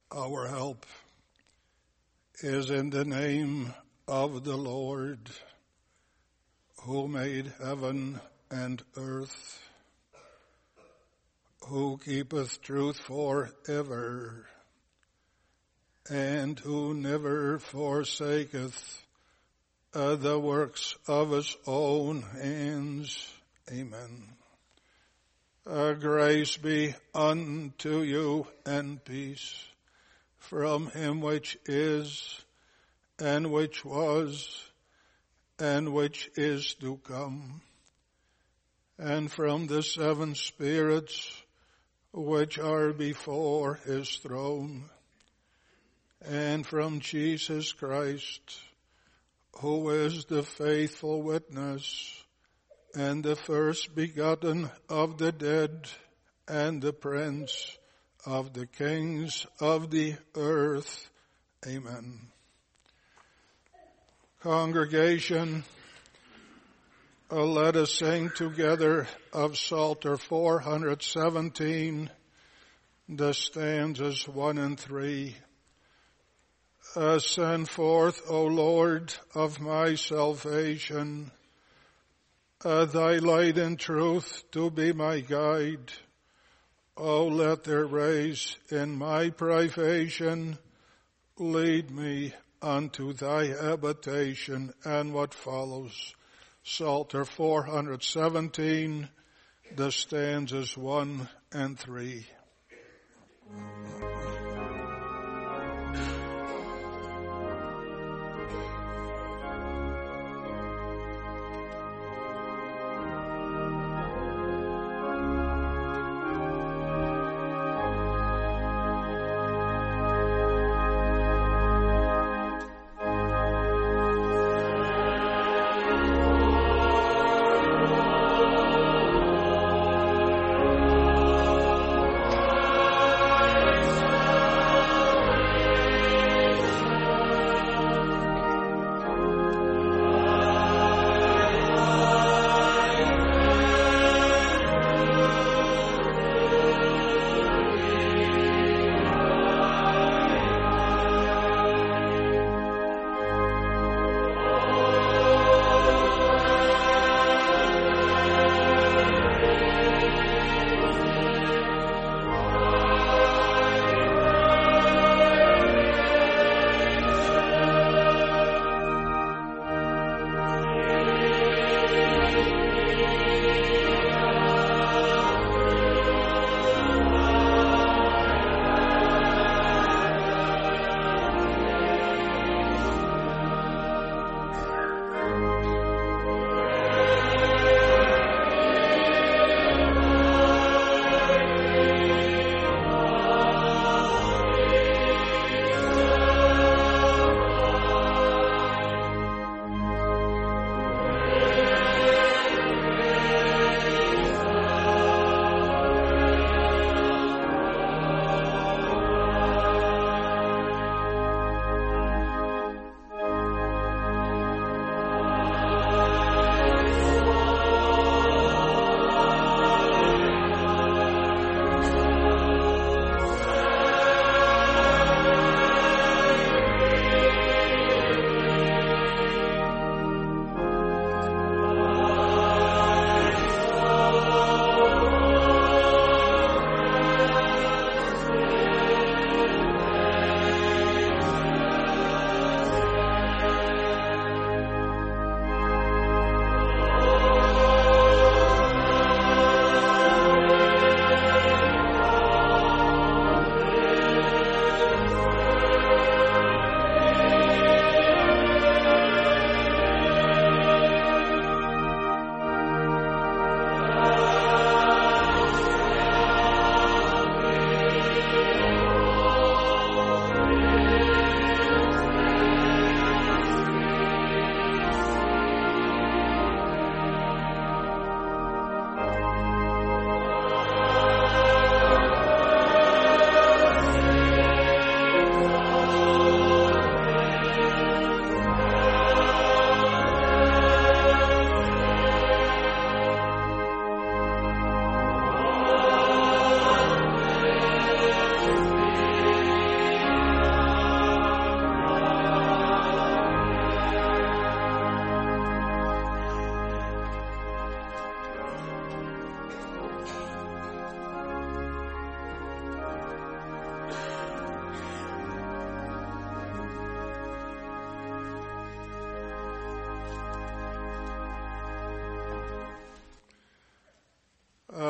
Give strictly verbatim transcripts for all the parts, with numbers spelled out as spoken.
Our help is in the name of the Lord, who made heaven and earth, who keepeth truth forever, and who never forsaketh uh, the works of his own hands. Amen. Uh, grace be unto you and peace from him which is, and which was, and which is to come, and from the seven spirits which are before his throne, and from Jesus Christ, who is the faithful witness, and the first begotten of the dead, and the prince of the kings of the earth. Amen. Congregation, uh, let us sing together of Psalter four hundred seventeen, the stanzas one and three. Uh, send forth, O Lord of my salvation, uh, thy light and truth to be my guide. O let their rays in my privation lead me unto thy habitation. And what follows? Psalter four hundred seventeen, the stanzas one and three. Thank you.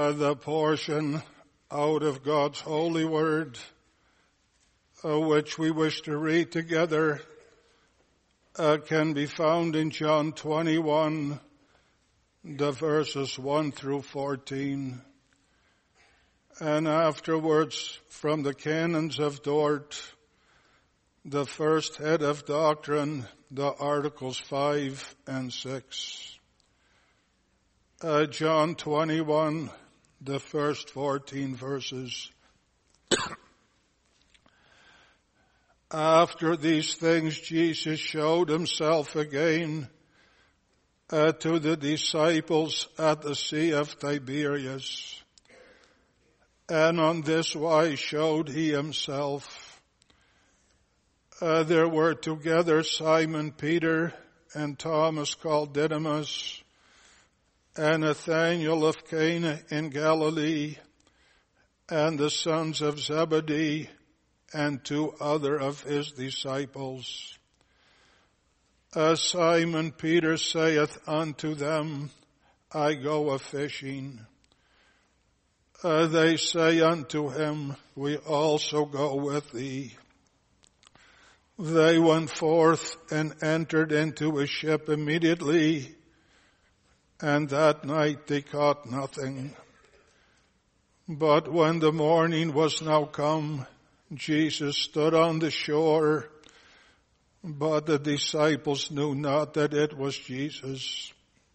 Uh, the portion out of God's holy word, uh, which we wish to read together, uh, can be found in John twenty-one, the verses one through fourteen. And afterwards, from the canons of Dort, the first head of doctrine, the articles five and six. Uh, John twenty-one, the first fourteen verses. After these things, Jesus showed himself again uh, to the disciples at the Sea of Tiberias. And on this wise showed he himself. Uh, there were together Simon Peter and Thomas called Didymus, and Nathanael of Cana in Galilee, and the sons of Zebedee, and two other of his disciples. As Simon Peter saith unto them, I go a-fishing. Uh, they say unto him, we also go with thee. They went forth and entered into a ship immediately, and that night they caught nothing. But when the morning was now come, Jesus stood on the shore, but the disciples knew not that it was Jesus.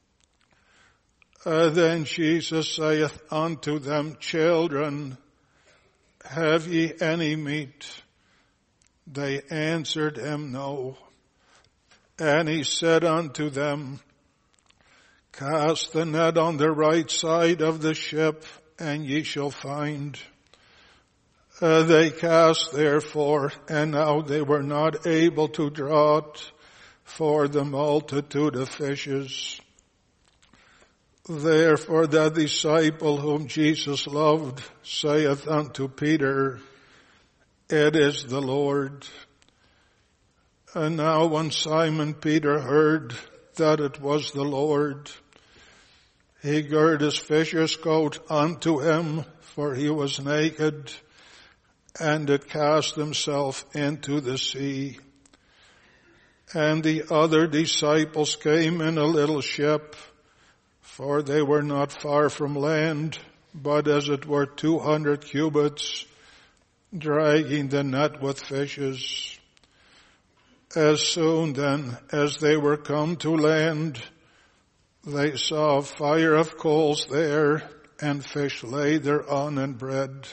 Uh, then Jesus saith unto them, Children, have ye any meat? They answered him, No. And he said unto them, Cast the net on the right side of the ship, and ye shall find. Uh, they cast therefore, and now they were not able to draw it for the multitude of fishes. Therefore the disciple whom Jesus loved saith unto Peter, It is the Lord. And now when Simon Peter heard that it was the Lord, he girt his fisher's coat unto him, for he was naked, and did cast himself into the sea. And the other disciples came in a little ship, for they were not far from land, but as it were two hundred cubits, dragging the net with fishes. As soon then as they were come to land, they saw a fire of coals there, and fish lay thereon, and bread.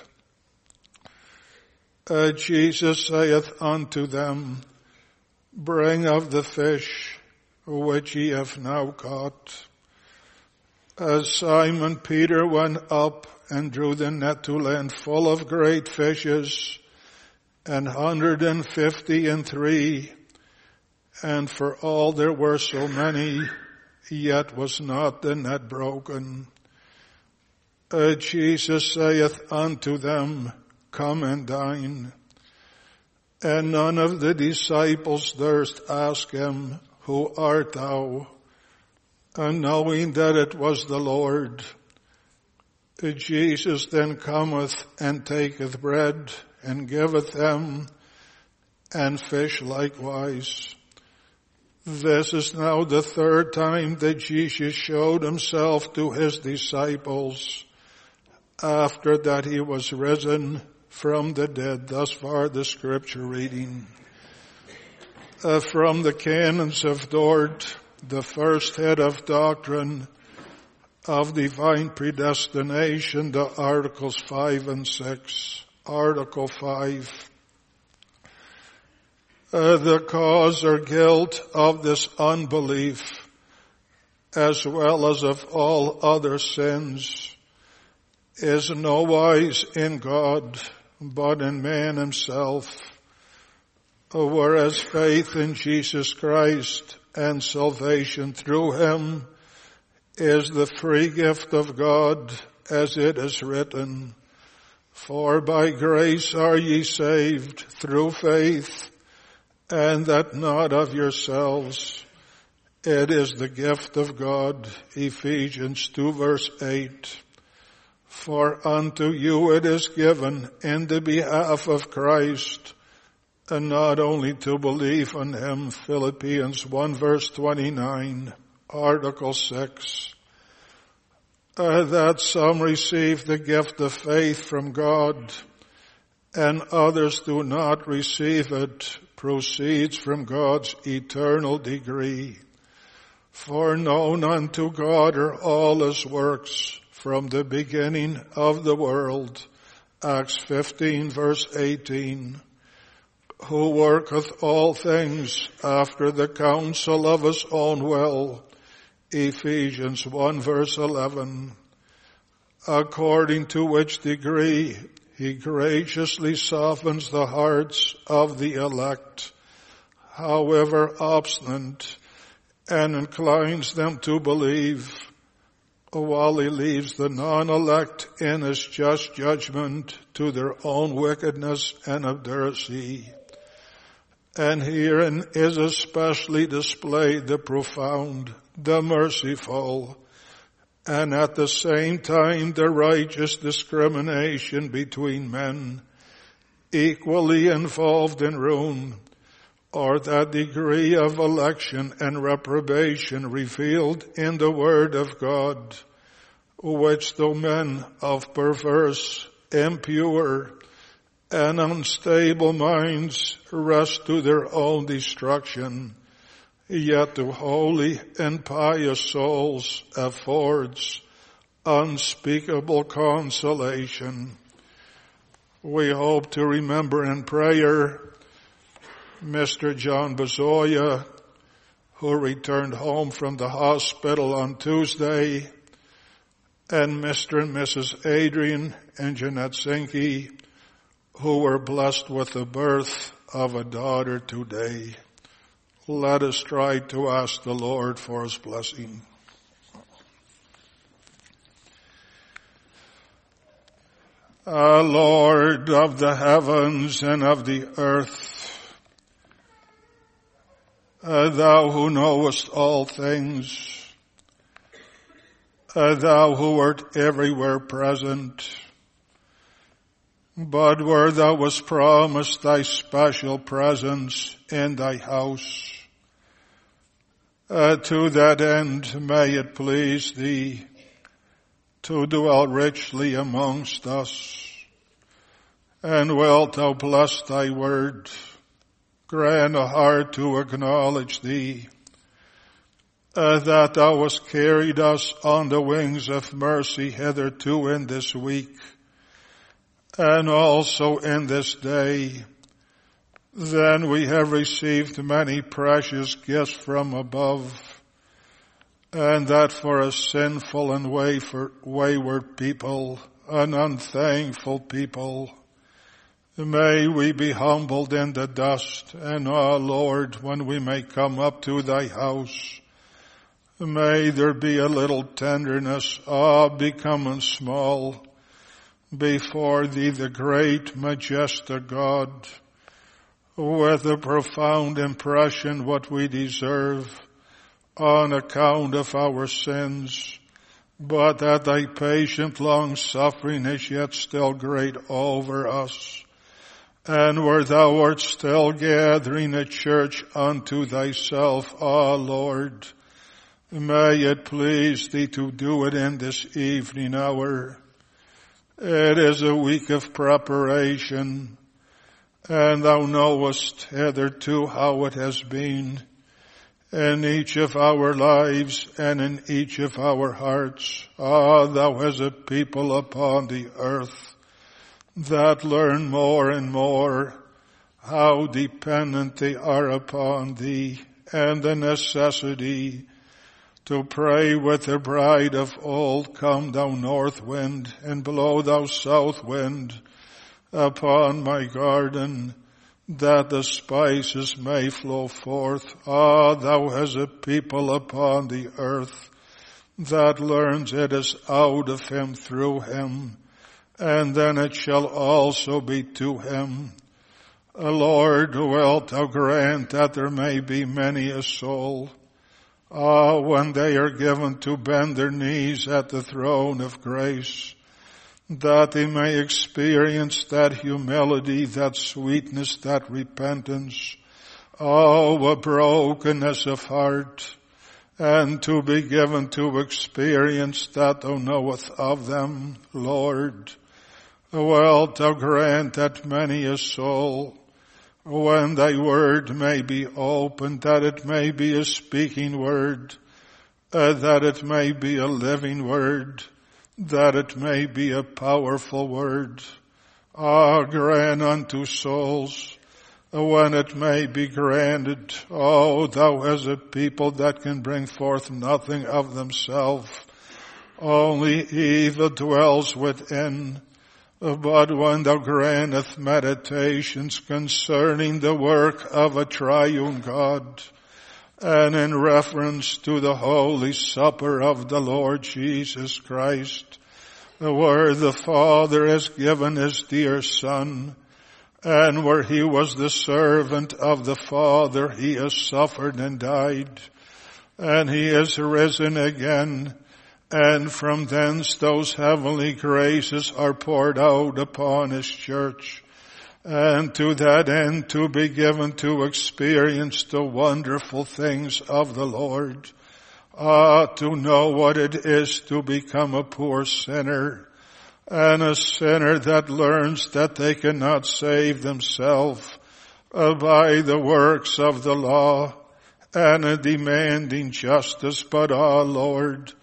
Uh, Jesus saith unto them, Bring of the fish which ye have now caught. As Simon Peter went up and drew the net to land full of great fishes, an hundred and fifty and three, and for all there were so many, yet was not the net broken. Uh, Jesus saith unto them, Come and dine. And none of the disciples durst ask him, Who art thou? And knowing that it was the Lord, Jesus then cometh and taketh bread and giveth them, and fish likewise. This is now the third time that Jesus showed himself to his disciples after that he was risen from the dead. Thus far the scripture reading. Uh, from the canons of Dort, the first head of doctrine of divine predestination, the articles five and six. Article five. Uh, the cause or guilt of this unbelief, as well as of all other sins, is nowise in God, but in man himself. Whereas faith in Jesus Christ and salvation through him is the free gift of God, as it is written, For by grace are ye saved through faith, and that not of yourselves. It is the gift of God. Ephesians two verse eight. For unto you it is given in the behalf of Christ, and not only to believe on him, Philippians one verse twenty-nine, Article six, uh, that some receive the gift of faith from God, and others do not receive it, proceeds from God's eternal decree. For known unto God are all his works from the beginning of the world, Acts fifteen verse eighteen, who worketh all things after the counsel of his own will, Ephesians one verse eleven, according to which degree he graciously softens the hearts of the elect, however obstinate, and inclines them to believe, while he leaves the non-elect in his just judgment to their own wickedness and obduracy. And herein is especially displayed the profound, the merciful, and at the same time the righteous discrimination between men, equally involved in ruin, or that degree of election and reprobation revealed in the Word of God, which though men of perverse, impure, and unstable minds rest to their own destruction, yet to holy and pious souls affords unspeakable consolation. We hope to remember in prayer Mister John Bezoya, who returned home from the hospital on Tuesday, and Mister and Missus Adrian and Jeanette Sinke, who were blessed with the birth of a daughter today. Let us try to ask the Lord for his blessing. Ah, Lord of the heavens and of the earth, Uh, thou who knowest all things, uh, thou who art everywhere present, but where thou wast promised thy special presence in thy house, uh, to that end may it please thee to dwell richly amongst us, and wilt thou bless thy word, grant a heart to acknowledge thee, uh, that thou hast carried us on the wings of mercy hitherto in this week, and also in this day. Then we have received many precious gifts from above, and that for a sinful and wayward people, an unthankful people, may we be humbled in the dust, and, ah, Lord, when we may come up to thy house, may there be a little tenderness, ah, becoming small before thee, the great, majestic God, with a profound impression what we deserve on account of our sins, but that thy patient long suffering is yet still great over us. And where thou art still gathering a church unto thyself, ah, Lord, may it please thee to do it in this evening hour. It is a week of preparation, and thou knowest hitherto how it has been in each of our lives and in each of our hearts. Ah, thou hast a people upon the earth that learn more and more how dependent they are upon thee, and the necessity to pray with the bride of old, come thou north wind, and blow thou south wind upon my garden, that the spices may flow forth. Ah, thou hast a people upon the earth that learns it is out of him, through him, and then it shall also be to him. Lord, wilt thou grant that there may be many a soul, ah, when they are given to bend their knees at the throne of grace, that they may experience that humility, that sweetness, that repentance, oh, a brokenness of heart, and to be given to experience that thou knowest of them, Lord. Wilt thou grant that many a soul, when thy word may be opened, that it may be a speaking word, uh, that it may be a living word, that it may be a powerful word. Ah, grant unto souls, when it may be granted, oh, thou as a people that can bring forth nothing of themselves, only evil dwells within. But when thou granteth meditations concerning the work of a triune God, and in reference to the Holy Supper of the Lord Jesus Christ, where the Father has given his dear Son, and where he was the servant of the Father, he has suffered and died, and he is risen again, and from thence those heavenly graces are poured out upon his church, and to that end to be given to experience the wonderful things of the Lord. Ah, to know what it is to become a poor sinner, and a sinner that learns that they cannot save themselves uh, by the works of the law, and a demanding justice, but ah, Lord,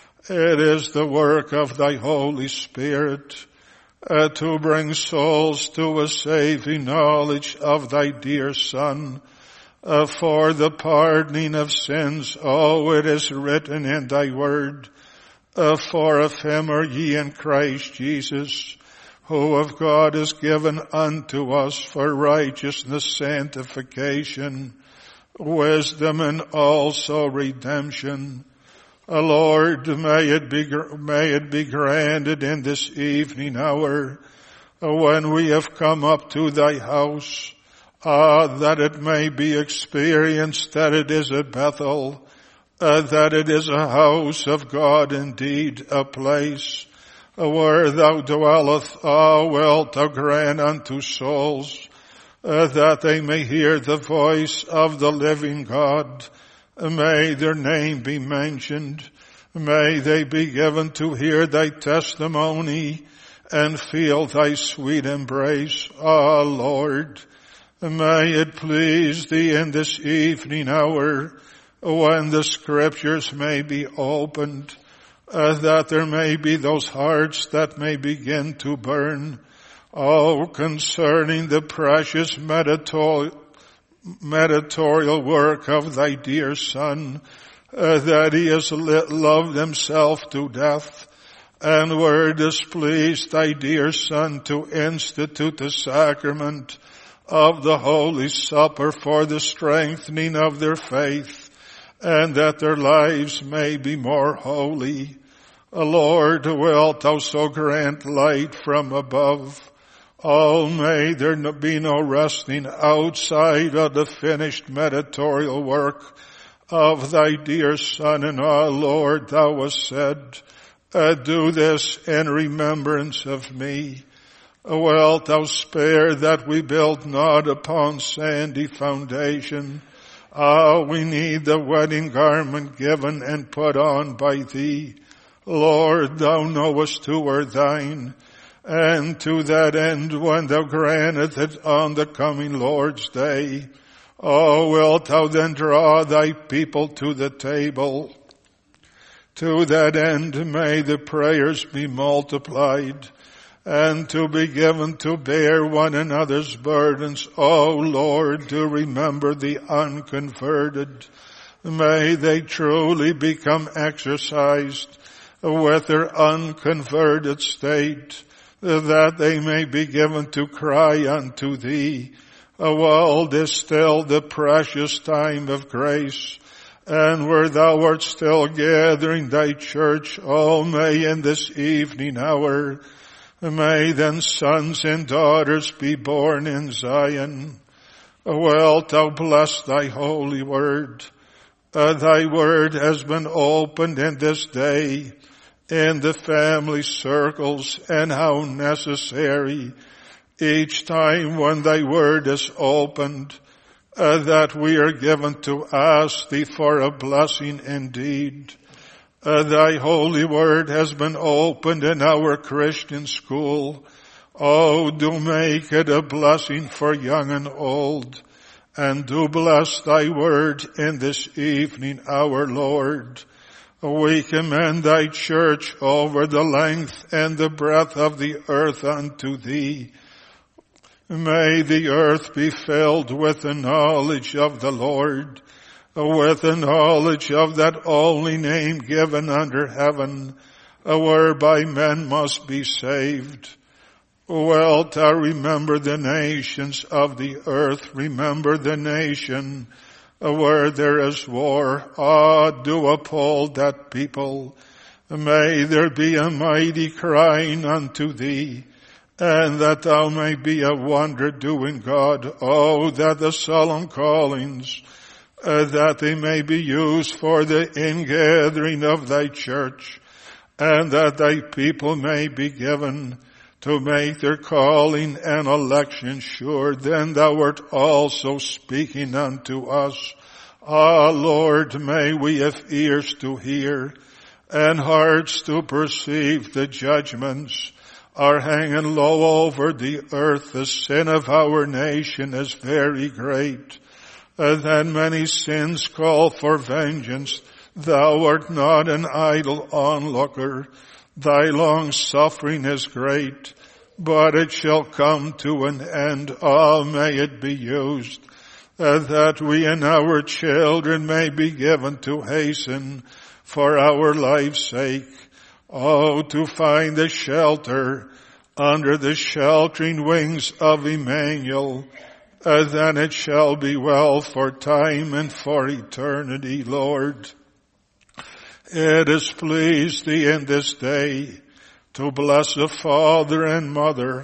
it is the work of thy Holy Spirit uh, to bring souls to a saving knowledge of thy dear Son, uh, for the pardoning of sins. Oh, it is written in thy word, uh, for of him are ye in Christ Jesus, who of God is given unto us for righteousness, sanctification, wisdom, and also redemption. Uh, Lord, may it be, may it be granted in this evening hour, uh, when we have come up to thy house, ah, uh, that it may be experienced that it is a Bethel, uh, that it is a house of God indeed, a place uh, where thou dwellest. Ah, wilt thou grant unto souls, uh, that they may hear the voice of the living God. May their name be mentioned. May they be given to hear thy testimony and feel thy sweet embrace. Ah, Lord, may it please thee in this evening hour, when the scriptures may be opened, uh, that there may be those hearts that may begin to burn. Oh, concerning the precious meditorial meditorial work of thy dear Son, uh, that he has loved himself to death, and were displeased thy dear Son to institute the sacrament of the Holy Supper for the strengthening of their faith, and that their lives may be more holy. Uh, Lord, wilt thou so grant light from above? Oh, may there be no resting outside of the finished meditorial work of thy dear Son. And oh, Lord, thou hast said, uh, do this in remembrance of me. Wilt thou spare that we build not upon sandy foundation? Ah, we need the wedding garment given and put on by thee. Lord, thou knowest who are thine. And to that end, when thou grantest it on the coming Lord's day, oh, wilt thou then draw thy people to the table? To that end, may the prayers be multiplied, and to be given to bear one another's burdens. Oh, Lord, to remember the unconverted. May they truly become exercised with their unconverted state, that they may be given to cry unto thee, while this still the precious time of grace, and where thou art still gathering thy church. Oh, may in this evening hour, may then sons and daughters be born in Zion. Wilt thou bless thy holy word? Uh, thy word has been opened in this day in the family circles, and how necessary each time when thy word is opened, uh, that we are given to ask thee for a blessing indeed. Uh, thy holy word has been opened in our Christian school. Oh, do make it a blessing for young and old, and do bless thy word in this evening, our Lord. We commend thy church over the length and the breadth of the earth unto thee. May the earth be filled with the knowledge of the Lord, with the knowledge of that only name given under heaven, whereby men must be saved. Wilt thou remember the nations of the earth? Remember the nation where there is war. Ah, do uphold that people. May there be a mighty crying unto thee, and that thou may be a wonder-doing God. Oh, that the solemn callings, uh, that they may be used for the ingathering of thy church, and that thy people may be given to make their calling and election sure. Then thou art also speaking unto us. Ah, Lord, may we have ears to hear and hearts to perceive the judgments are hanging low over the earth. The sin of our nation is very great. And then many sins call for vengeance. Thou art not an idle onlooker. Thy long suffering is great, but it shall come to an end. Ah, may it be used, uh, that we and our children may be given to hasten for our life's sake. Oh, to find the shelter under the sheltering wings of Emmanuel, uh, then it shall be well for time and for eternity, Lord. It has pleased thee in this day to bless a father and mother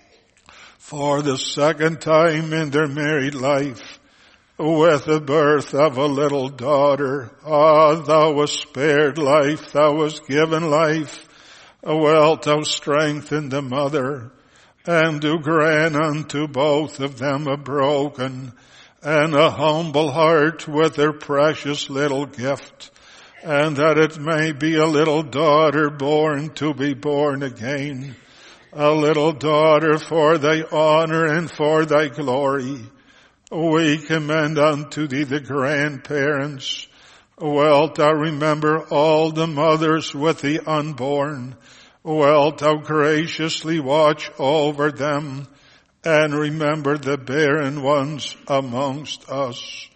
for the second time in their married life with the birth of a little daughter. Ah, thou wast spared life, thou wast given life. Wilt thou strengthen the mother, and do grant unto both of them a broken and a humble heart with their precious little gift, and that it may be a little daughter born to be born again, a little daughter for thy honor and for thy glory. We commend unto thee the grandparents. Wilt thou remember all the mothers with the unborn? Wilt thou graciously watch over them, and remember the barren ones amongst us?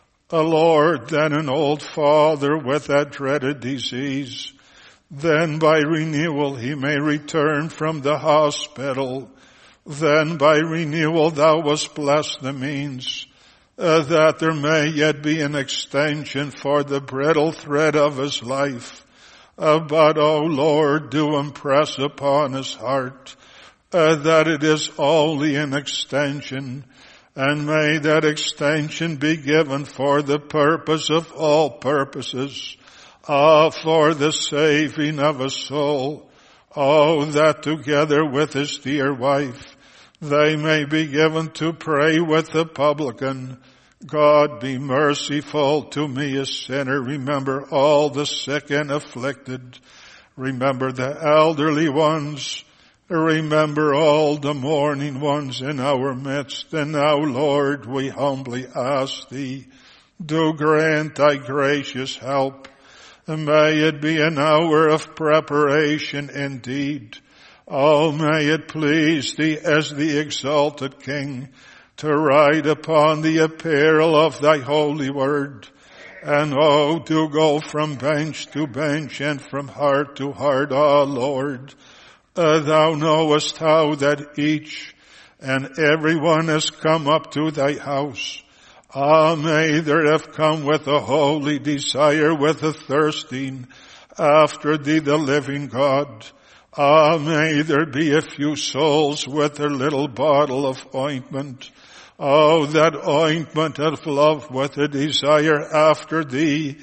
A Lord, then an old father with that dreaded disease, then by renewal he may return from the hospital. Then by renewal thou wast bless the means, uh, that there may yet be an extension for the brittle thread of his life. Uh, but, O Lord, do impress upon his heart uh, that it is only an extension, and may that extension be given for the purpose of all purposes, ah, for the saving of a soul. Oh, that together with his dear wife, they may be given to pray with the publican. God, be merciful to me, a sinner. Remember all the sick and afflicted. Remember the elderly ones. Remember all the mourning ones in our midst. And now, Lord, we humbly ask thee, do grant thy gracious help. And may it be an hour of preparation indeed. Oh, may it please thee as the exalted King to ride upon the apparel of thy holy word. And oh, to go from bench to bench and from heart to heart, ah, Lord. Uh, thou knowest how that each and every one has come up to thy house. Ah, may there have come with a holy desire, with a thirsting after thee, the living God. Ah, may there be a few souls with their little bottle of ointment. Oh, that ointment of love with a desire after thee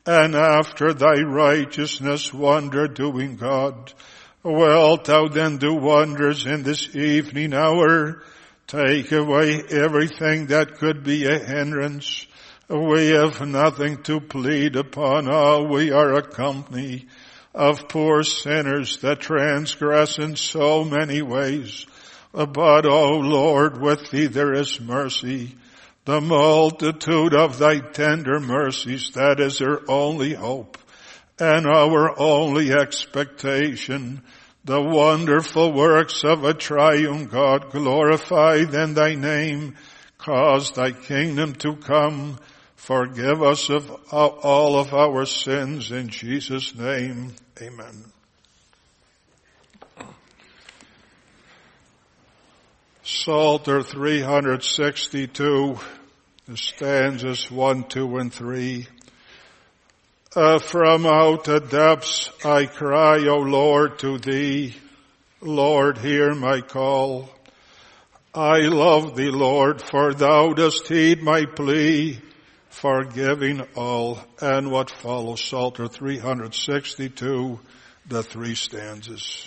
and after thy righteousness wonder doing God. Wilt thou then do wonders in this evening hour? Take away everything that could be a hindrance. We have nothing to plead upon. All we are a company of poor sinners that transgress in so many ways. But, O Lord, with thee there is mercy. The multitude of thy tender mercies, that is our only hope and our only expectation. The wonderful works of a triune God, glorify then thy name. Cause thy kingdom to come. Forgive us of all of our sins in Jesus' name. Amen. Psalter three sixty-two, stanzas one, two, and three. Uh, from out the depths I cry, O Lord, to thee. Lord, hear my call. I love thee, Lord, for thou dost heed my plea, forgiving all. And what follows, Psalter three sixty-two, the three stanzas.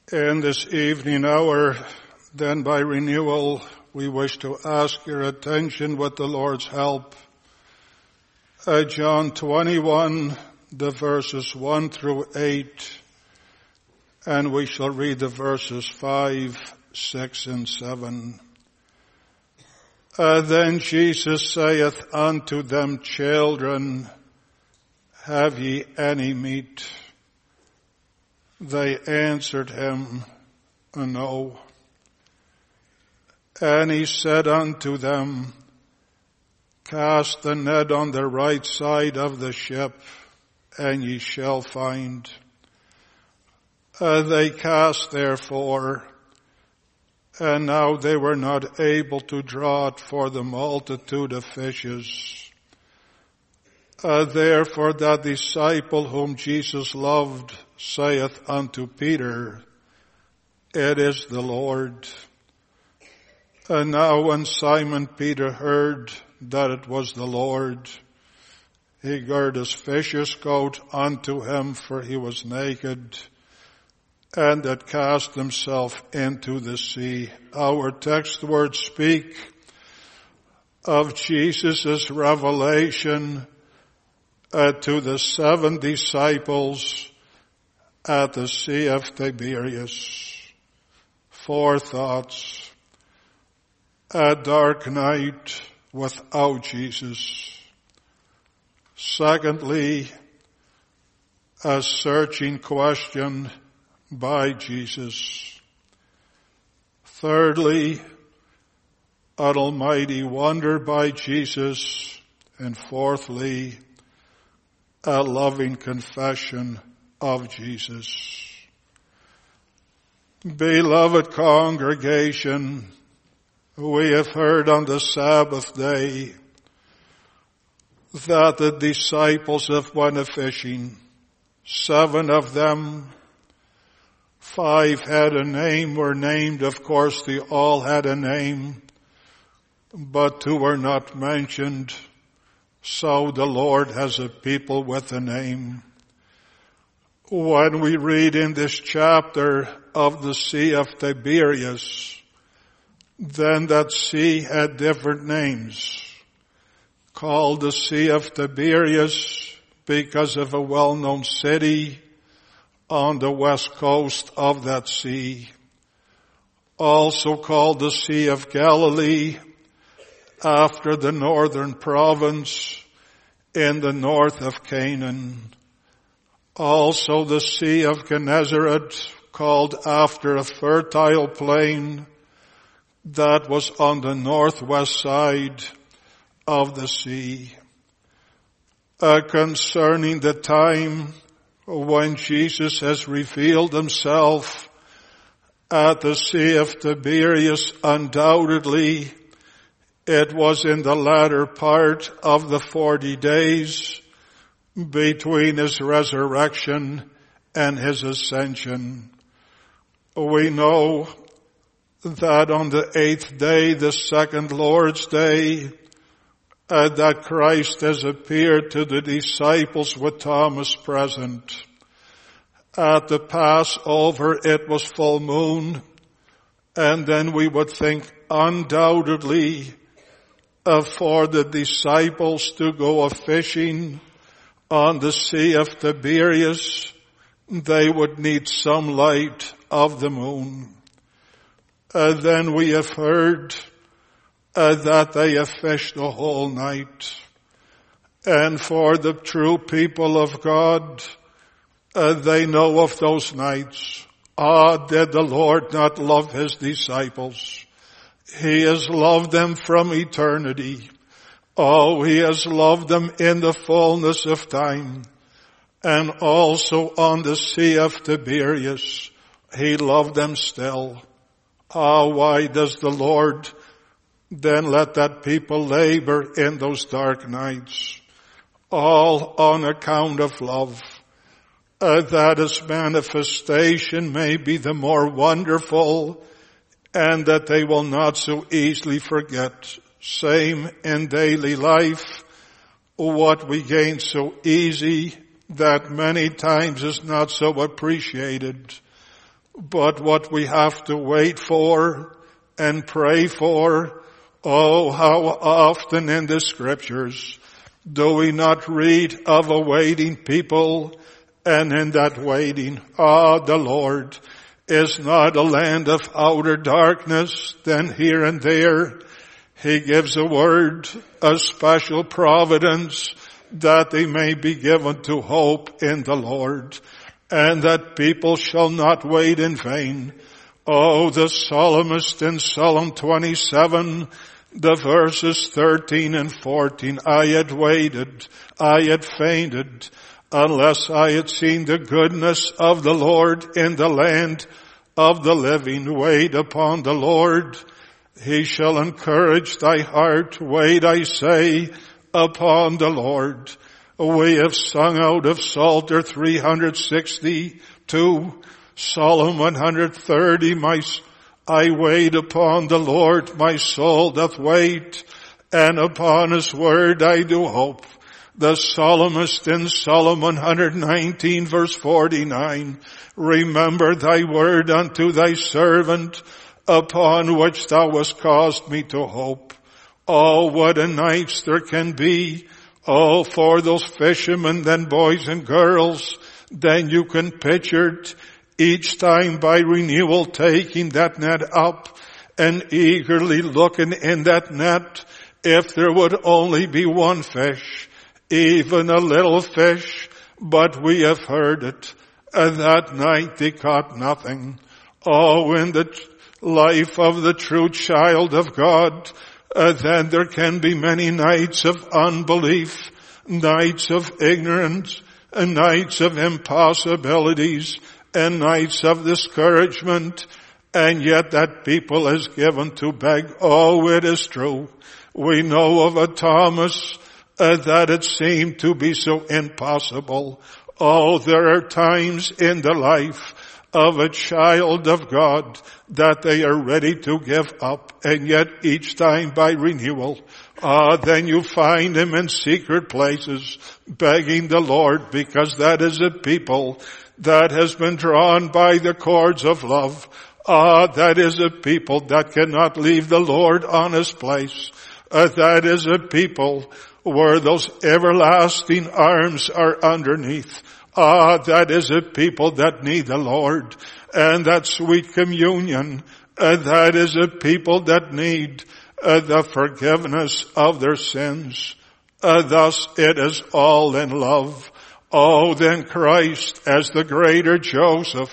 In this evening hour, then by renewal, we wish to ask your attention with the Lord's help. Uh, John twenty-one, the verses one through eight, and we shall read the verses five, six, and seven. Uh, then Jesus saith unto them, Children, have ye any meat? They answered him, No. And he said unto them, Cast the net on the right side of the ship, and ye shall find. Uh, they cast therefore, and now they were not able to draw it for the multitude of fishes. Uh, therefore that disciple whom Jesus loved saith unto Peter, It is the Lord. And now when Simon Peter heard that it was the Lord, he girt his fisher's coat unto him, for he was naked, and that cast himself into the sea. Our text words speak of Jesus' revelation uh, to the seven disciples at the Sea of Tiberias. Four thoughts. A dark night without Jesus. Secondly, a searching question by Jesus. Thirdly, an almighty wonder by Jesus. And fourthly, a loving confession of Jesus. Beloved congregation, we have heard on the Sabbath day that the disciples have went a-fishing. Seven of them, five had a name, were named. Of course, they all had a name, but two were not mentioned. So the Lord has a people with a name. When we read in this chapter of the Sea of Tiberias, then that sea had different names. Called the Sea of Tiberias because of a well-known city on the west coast of that sea. Also called the Sea of Galilee after the northern province in the north of Canaan. Also the Sea of Gennesaret, called after a fertile plain that was on the northwest side of the sea. Uh, concerning the time when Jesus has revealed himself at the Sea of Tiberias, undoubtedly it was in the latter part of the forty days between his resurrection and his ascension. We know that on the eighth day, the second Lord's Day, uh, that Christ has appeared to the disciples with Thomas present. At the Passover, it was full moon, and then we would think undoubtedly uh, for the disciples to go a-fishing on the Sea of Tiberias, they would need some light of the moon. Uh, then we have heard uh, that they have fished the whole night. And for the true people of God, uh, they know of those nights. Ah, did the Lord not love his disciples? He has loved them from eternity. Oh, he has loved them in the fullness of time. And also on the Sea of Tiberias, he loved them still. Ah, why does the Lord then let that people labor in those dark nights? All on account of love. Uh, that his manifestation may be the more wonderful, and that they will not so easily forget. Same in daily life, what we gain so easy that many times is not so appreciated. but what we have to wait for and pray for. Oh, how often in the scriptures do we not read of a waiting people, and in that waiting, ah, the Lord is not a land of outer darkness, then here and there He gives a word, a special providence, that they may be given to hope in the Lord, and that people shall not wait in vain. Oh, the psalmist in Psalm twenty-seven, the verses thirteen and fourteen, I had waited, I had fainted, unless I had seen the goodness of the Lord in the land of the living. Wait upon the Lord. He shall encourage thy heart. Wait, I say, upon the Lord. We have sung out of Psalter three sixty-two, Psalm one thirty, my, I wait upon the Lord, my soul doth wait, and upon His word I do hope. The psalmist in Psalm one nineteen verse forty-nine, remember thy word unto thy servant, upon which thou hast caused me to hope. Oh, what a nights there can be. Oh, for those fishermen, then boys and girls, then you can picture it each time by renewal taking that net up and eagerly looking in that net if there would only be one fish, even a little fish, but we have heard it. And that night they caught nothing. Oh, in the life of the true child of God, uh, then there can be many nights of unbelief, nights of ignorance, and nights of impossibilities, and nights of discouragement, and yet that people is given to beg. Oh, it is true. We know of a Thomas uh, that it seemed to be so impossible. Oh, there are times in the life of a child of God that they are ready to give up, and yet each time by renewal, ah, then you find them in secret places begging the Lord, because that is a people that has been drawn by the cords of love. Ah, that is a people that cannot leave the Lord on His place. Uh, that is a people where those everlasting arms are underneath. Ah, that is a people that need the Lord and that sweet communion. Uh, that is a people that need uh, the forgiveness of their sins. Uh, thus it is all in love. Oh, then Christ as the greater Joseph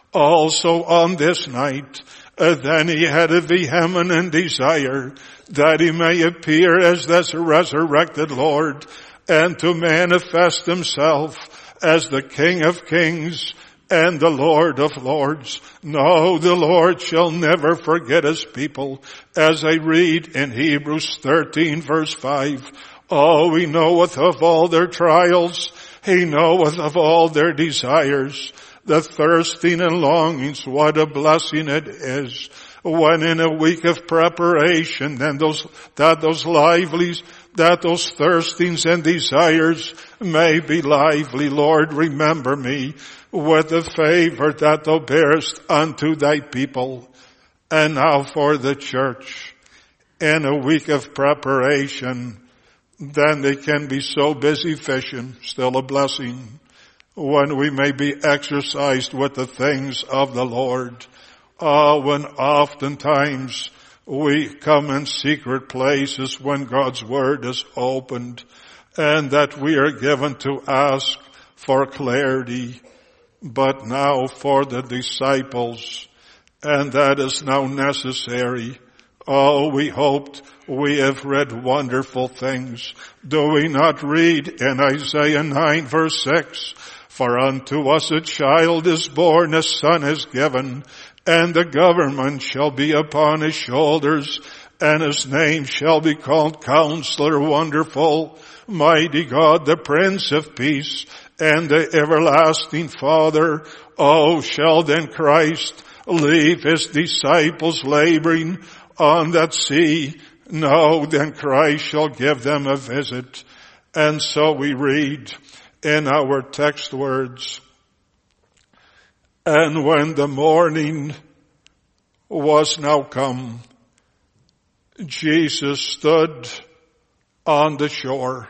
also on this night, uh, then He had a vehement desire that He may appear as this resurrected Lord and to manifest Himself as the King of Kings and the Lord of Lords. No, the Lord shall never forget His people, as I read in Hebrews thirteen verse five. Oh, He knoweth of all their trials. He knoweth of all their desires, the thirsting and longings. What a blessing it is when in a week of preparation, then those, that those livelies, that those thirstings and desires may be lively. Lord, remember me with the favor that thou bearest unto thy people. And now for the church, in a week of preparation, then they can be so busy fishing, still a blessing, when we may be exercised with the things of the Lord. Ah, when oftentimes we come in secret places when God's word is opened, and that we are given to ask for clarity, but now for the disciples, and that is now necessary. Oh, we hoped we have read wonderful things. Do we not read in Isaiah nine verse six, for unto us a child is born, a son is given, and the government shall be upon His shoulders, and His name shall be called Counselor, Wonderful, Mighty God, the Prince of Peace, and the Everlasting Father. Oh, shall then Christ leave His disciples laboring on that sea? No, then Christ shall give them a visit. And so we read in our text words, And when the morning was now come, Jesus stood on the shore.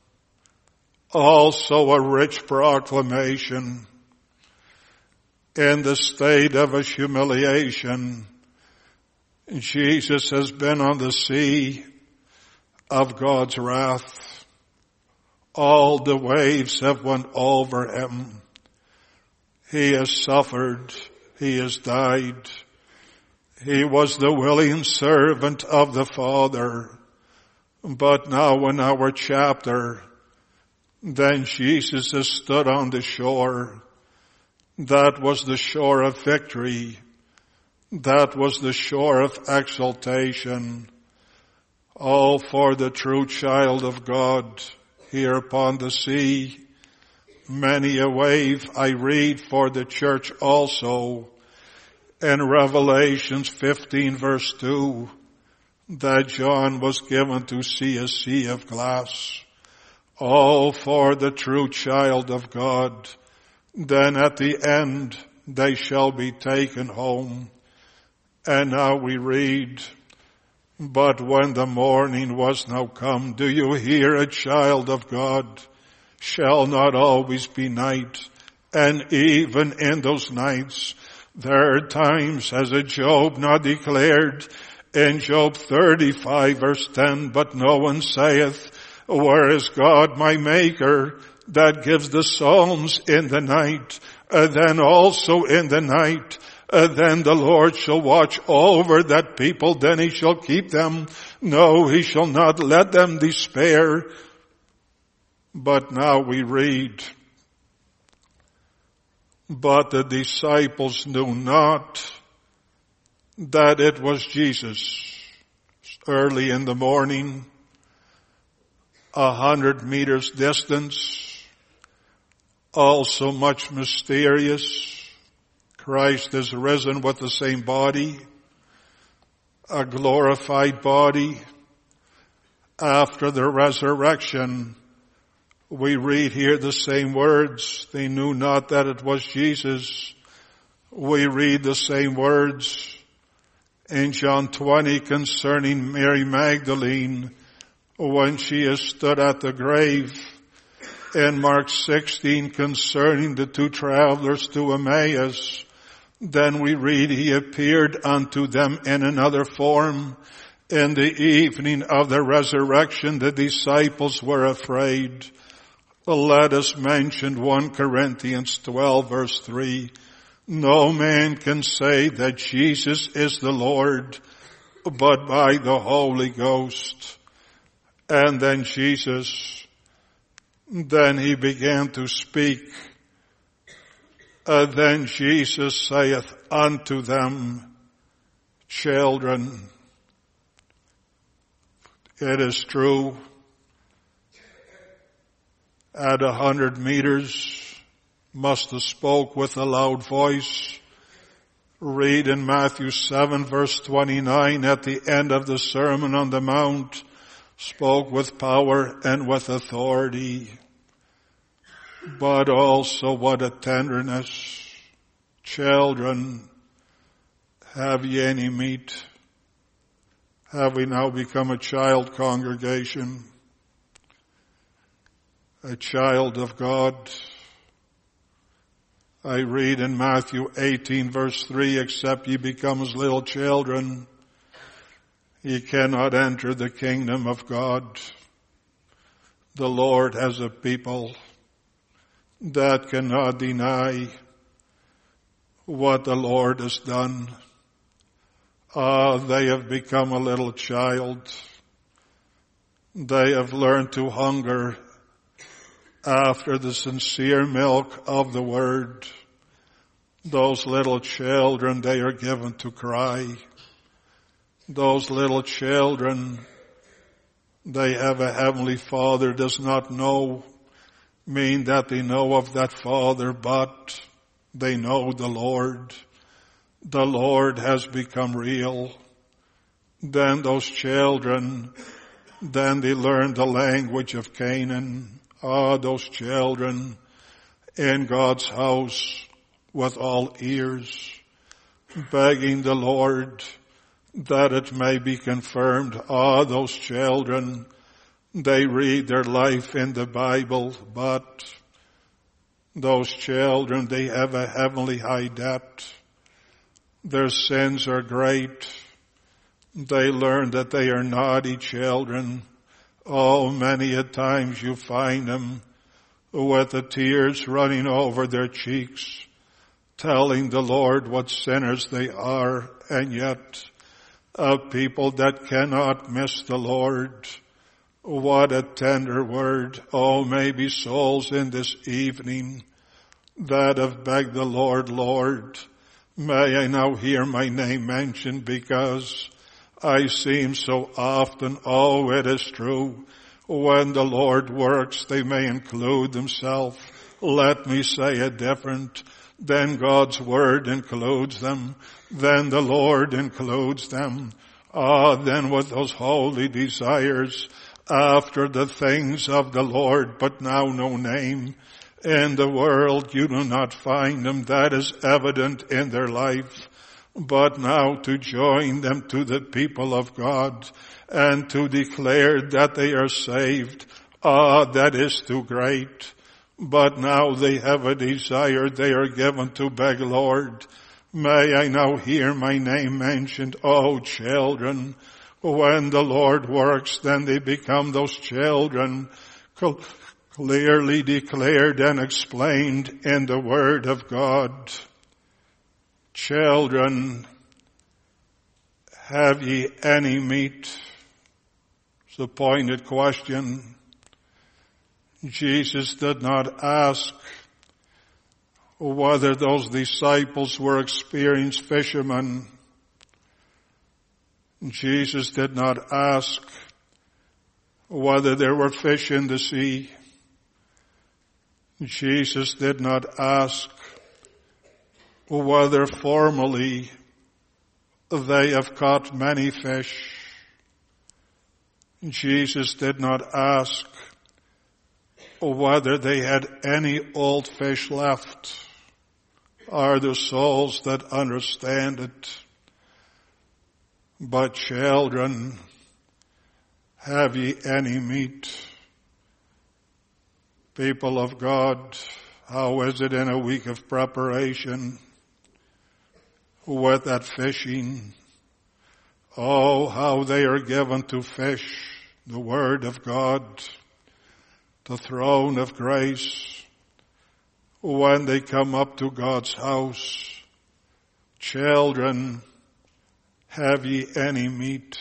Also a rich proclamation in the state of his humiliation. Jesus has been on the sea of God's wrath. All the waves have went over him. He has suffered. He has died. He was the willing servant of the Father. But now in our chapter, then Jesus has stood on the shore. That was the shore of victory. That was the shore of exaltation. All for the true child of God here upon the sea. Many a wave I read for the church also in Revelations fifteen verse two, that John was given to see a sea of glass. All for the true child of God. Then at the end they shall be taken home. And now we read, but when the morning was now come, do you hear, a child of God? Shall not always be night, and even in those nights there are times, as a Job not declared in Job thirty-five verse ten, but no one saith, where is God my maker, that gives the psalms in the night, uh, then also in the night, uh, then the Lord shall watch over that people, then he shall keep them. No, he shall not let them despair. But now we read, but the disciples knew not that it was Jesus. Early in the morning, a hundred meters distance, also much mysterious. Christ is risen with the same body, a glorified body. After the resurrection, we read here the same words. They knew not that it was Jesus. We read the same words in John twenty concerning Mary Magdalene when she has stood at the grave. In Mark sixteen concerning the two travelers to Emmaus. Then we read, he appeared unto them in another form. In the evening of the resurrection, the disciples were afraid. Let us mention First Corinthians twelve verse three. No man can say that Jesus is the Lord, but by the Holy Ghost. And then Jesus, then he began to speak. Uh, then Jesus saith unto them, children, it is true, at a hundred meters, must have spoke with a loud voice. Read in Matthew seven verse twenty-nine, at the end of the Sermon on the Mount, spoke with power and with authority. But also what a tenderness. Children, have ye any meat? Have we now become a child congregation? A child of God? I read in Matthew eighteen verse three, except ye become as little children, ye cannot enter the kingdom of God. The Lord has a people that cannot deny what the Lord has done. Ah, they have become a little child. They have learned to hunger after the sincere milk of the Word. Those little children, they are given to cry. Those little children, they have a heavenly Father, does not know, mean that they know of that Father, but they know the Lord. The Lord has become real. Then those children, then they learn the language of Canaan. Ah, those children in God's house, with all ears, begging the Lord that it may be confirmed. Ah, those children, they read their life in the Bible, but those children, they have a heavenly high debt. Their sins are great. They learn that they are naughty children. Oh, many a times you find them with the tears running over their cheeks, telling the Lord what sinners they are, and yet a people that cannot miss the Lord. What a tender word. Oh, maybe souls in this evening that have begged the Lord, Lord, may I now hear my name mentioned, because I seem so often, oh, it is true, when the Lord works, they may include themselves. Let me say it different. Then God's word includes them. Then the Lord includes them. Ah, then with those holy desires after the things of the Lord, but now no name. In the world you do not find them. That is evident in their life. But now to join them to the people of God and to declare that they are saved, ah, that is too great. But now they have a desire. They are given to beg, Lord, may I now hear my name mentioned. Oh, children, when the Lord works, then they become those children clearly declared and explained in the Word of God. Children, have ye any meat? It's a pointed question. Jesus did not ask whether those disciples were experienced fishermen. Jesus did not ask whether there were fish in the sea. Jesus did not ask whether formerly they have caught many fish. Jesus did not ask whether they had any old fish left. Are there souls that understand it? But children, have ye any meat? People of God, how is it in a week of preparation with that fishing? Oh, how they are given to fish the Word of God, the throne of grace. When they come up to God's house, children, have ye any meat?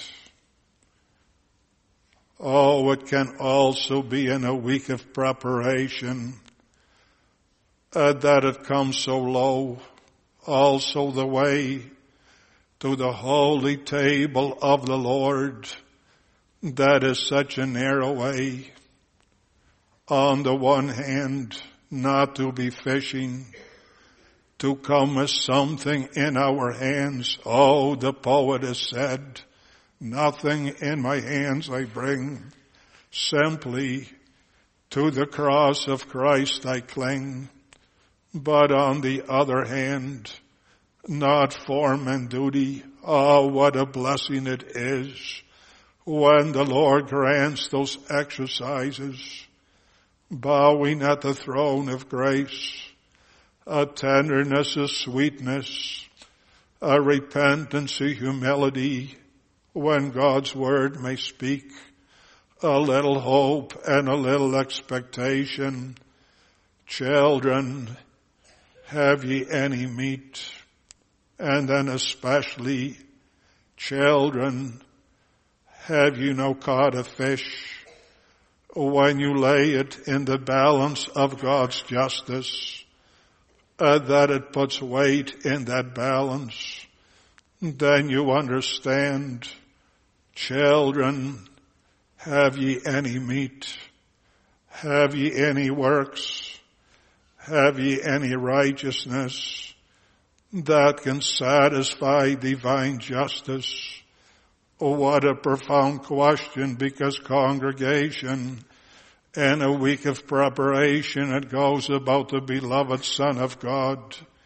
Oh, it can also be in a week of preparation uh, that it comes so low. Also the way to the holy table of the Lord, that is such a narrow way. On the one hand, not to be fishing, to come as something in our hands. Oh, the poet has said, nothing in my hands I bring, simply to the cross of Christ I cling. But on the other hand, not form and duty. Oh, what a blessing it is when the Lord grants those exercises, bowing at the throne of grace, a tenderness, a sweetness, a repentance, a humility, when God's word may speak, a little hope and a little expectation. Children, have ye any meat? And then especially, children, have you no caught a fish? When you lay it in the balance of God's justice, uh, that it puts weight in that balance, then you understand. Children, have ye any meat? Have ye any works? Have ye any righteousness that can satisfy divine justice? Oh, what a profound question, because congregation, in a week of preparation, it goes about the beloved Son of God.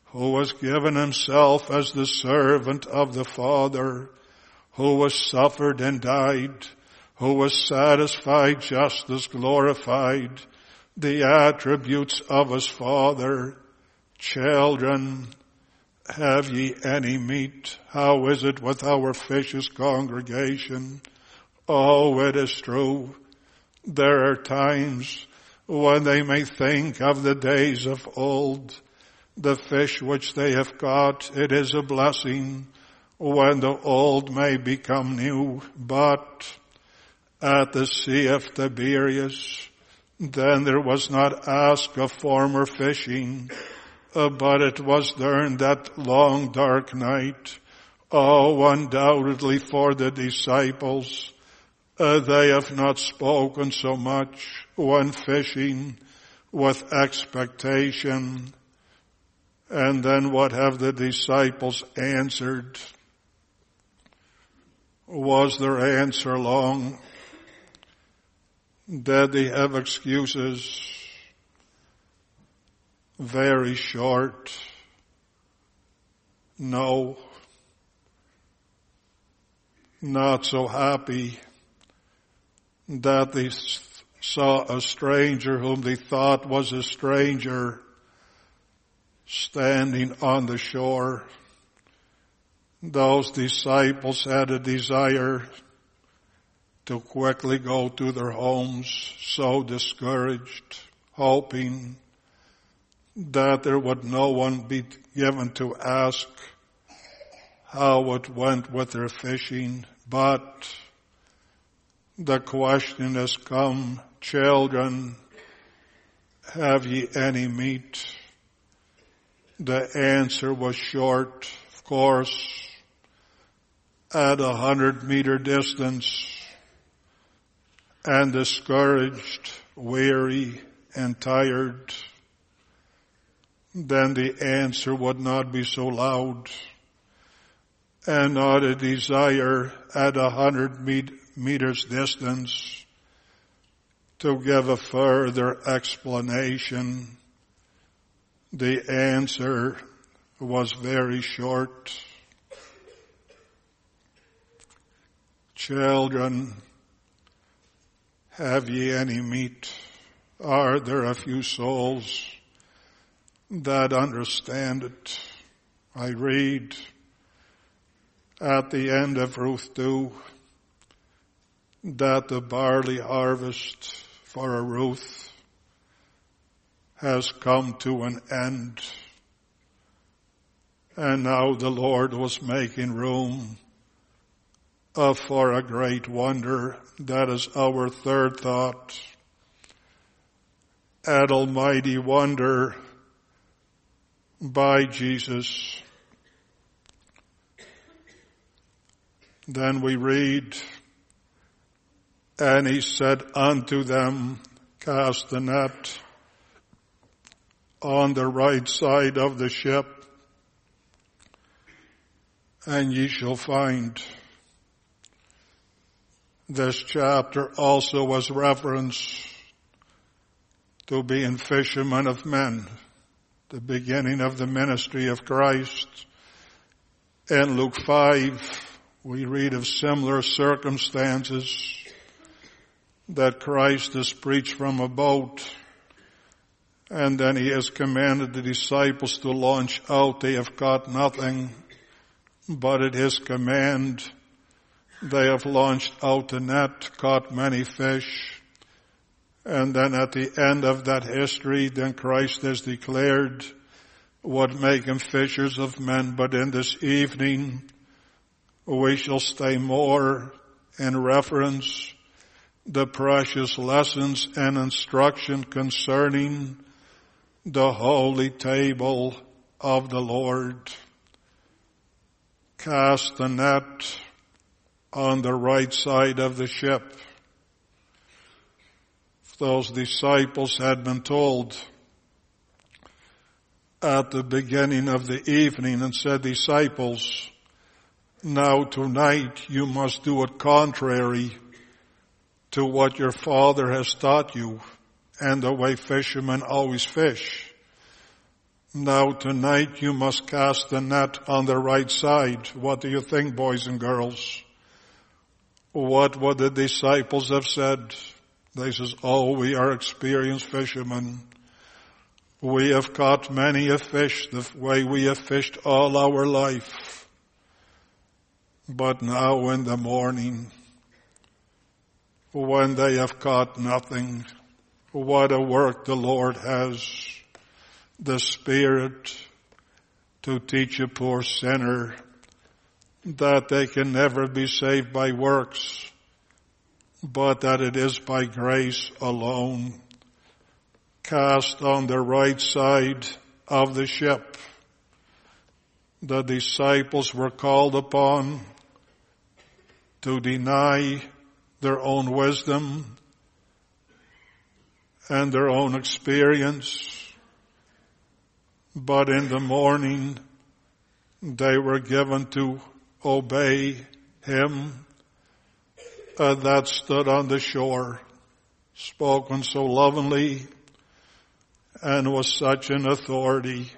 who has given himself as the servant of the Father, who has suffered and died, who was satisfied, just as glorified, the attributes of his Father. Children, have ye any meat? How is it with our vicious congregation? Oh, it is true. There are times when they may think of the days of old. The fish which they have caught, it is a blessing when the old may become new. But at the Sea of Tiberias, then there was not ask of former fishing, uh, but it was during that long dark night. Oh, undoubtedly for the disciples, uh, they have not spoken so much when fishing with expectation. And then what have the disciples answered? Was their answer long? Did they have excuses? Very short. No. Not so happy that they saw a stranger whom they thought was a stranger standing on the shore. Those disciples had a desire to quickly go to their homes, so discouraged, hoping that there would no one be given to ask how it went with their fishing. But the question has come, children, have ye any meat? The answer was short, of course, at a hundred meter distance, and discouraged, weary, and tired. Then the answer would not be so loud, and not a desire at a hundred meters distance to give a further explanation. The answer was very short. Children, have ye any meat? Are there a few souls that understand it? I read at the end of Ruth two that the barley harvest for a Ruth has come to an end. And now the Lord was making room uh, for a great wonder. That is our third thought. An almighty wonder by Jesus. Then we read, and he said unto them, cast the net on the right side of the ship, and ye shall find. This chapter also was reference to being fishermen of men, the beginning of the ministry of Christ. In Luke five, we read of similar circumstances, that Christ is preached from a boat, and then he has commanded the disciples to launch out. They have caught nothing, but at his command they have launched out a net, caught many fish. And then at the end of that history, then Christ has declared would make him fishers of men. But in this evening, we shall stay more in reference the precious lessons and instruction concerning the holy table of the Lord. Cast the net on the right side of the ship. Those disciples had been told at the beginning of the evening and said, disciples, now tonight you must do it contrary to what your Father has taught you and the way fishermen always fish. Now tonight you must cast the net on the right side. What do you think, boys and girls? What would the disciples have said? They says, oh, we are experienced fishermen. We have caught many a fish the way we have fished all our life. But now in the morning, when they have caught nothing, what a work the Lord has, the Spirit, to teach a poor sinner that they can never be saved by works, but that it is by grace alone. Cast on the right side of the ship. The disciples were called upon to deny their own wisdom and their own experience. But in the morning, they were given to obey him uh, that stood on the shore, spoken so lovingly, and was such an authority.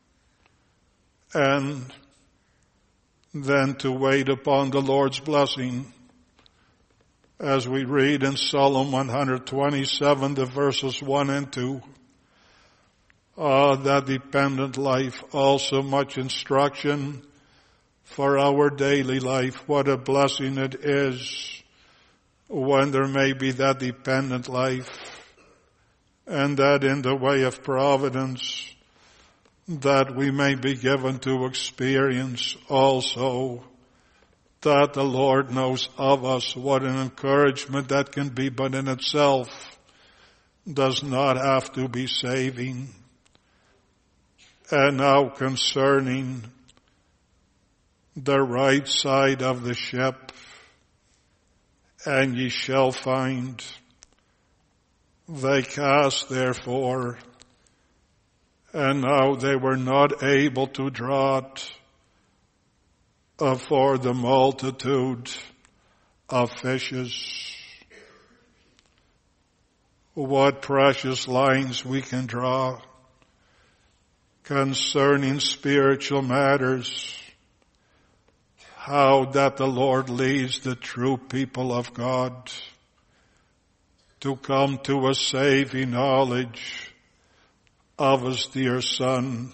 And then to wait upon the Lord's blessing, as we read in Psalm one twenty-seven, the verses one and two. Ah, that dependent life, also much instruction for our daily life. What a blessing it is when there may be that dependent life, and that in the way of providence, that we may be given to experience also that the Lord knows of us. What an encouragement that can be, but in itself does not have to be saving. And now concerning the right side of the ship, and ye shall find, they cast therefore, and now they were not able to draw it, uh, for the multitude of fishes. What precious lines we can draw concerning spiritual matters, how that the Lord leads the true people of God to come to a saving knowledge of his dear Son.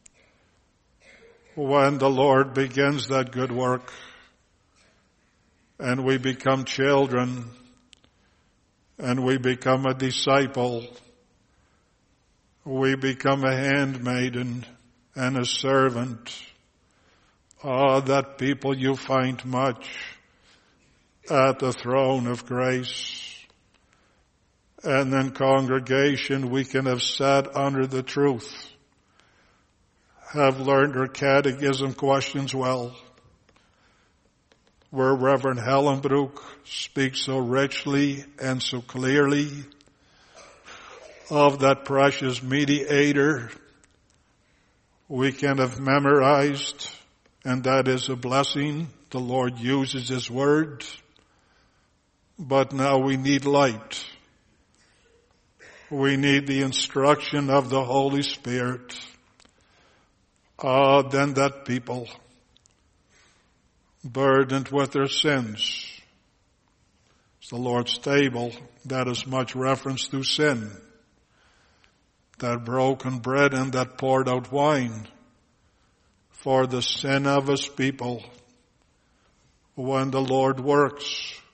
When the Lord begins that good work and we become children and we become a disciple, we become a handmaiden and a servant. Ah, that people you find much at the throne of grace. And then congregation, we can have sat under the truth, have learned our catechism questions well, where Reverend Hellenbrook speaks so richly and so clearly of that precious mediator. We can have memorized, and that is a blessing. The Lord uses his word, but now we need light. We need the instruction of the Holy Spirit. Ah, then that people, burdened with their sins, it's the Lord's table, that is much reference to sin. That broken bread and that poured out wine for the sin of his people. When the Lord works,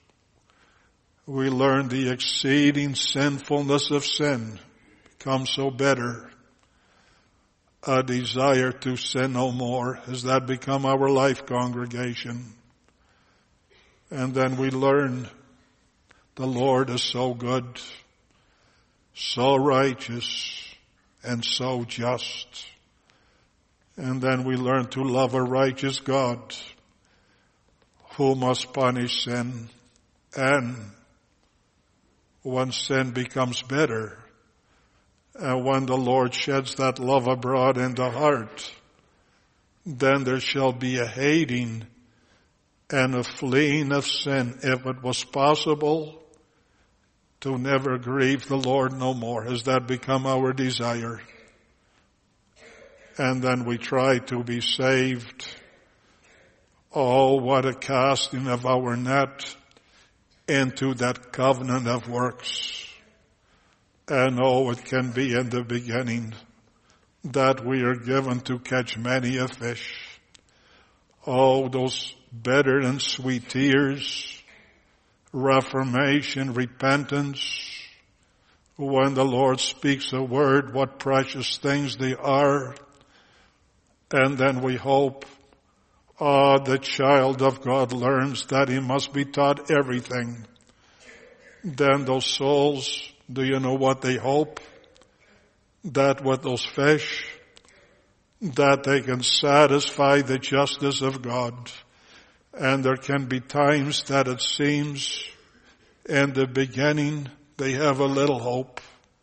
we learn the exceeding sinfulness of sin becomes so bitter. A desire to sin no more. Has that become our life, congregation? And then we learn the Lord is so good, so righteous, and so just. And then we learn to love a righteous God who must punish sin. And when sin becomes bitter, and when the Lord sheds that love abroad in the heart, then there shall be a hating and a fleeing of sin, if it was possible to never grieve the Lord no more. Has that become our desire? and then we try to be saved. Oh, what a casting of our net into that covenant of works. And oh, it can be in the beginning that we are given to catch many a fish. Oh, those bitter and sweet tears, reformation, repentance. When the Lord speaks a word, what precious things they are. And then we hope, ah, the child of God learns that he must be taught everything. Then those souls, do you know what they hope? That with those fish, that they can satisfy the justice of God. And there can be times that it seems in the beginning they have a little hope.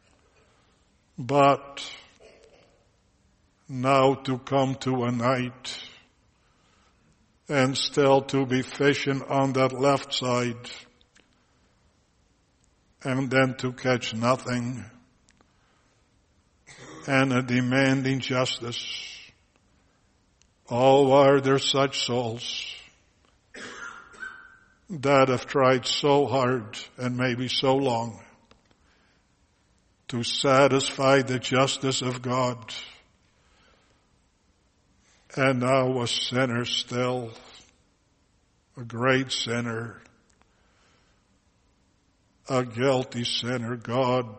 But now to come to a night and still to be fishing on that left side and then to catch nothing and a demanding justice. Oh, are there such souls that have tried so hard and maybe so long to satisfy the justice of God, and now a sinner still, a great sinner, a guilty sinner. God,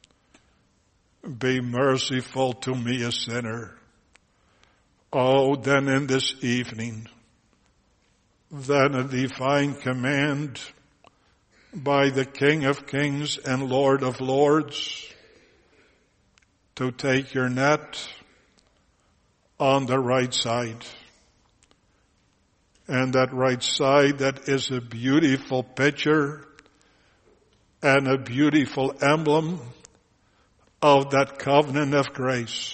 be merciful to me, a sinner. Oh, then in this evening, then a divine command by the King of Kings and Lord of Lords to take your net on the right side. And that right side, that is a beautiful picture and a beautiful emblem of that covenant of grace.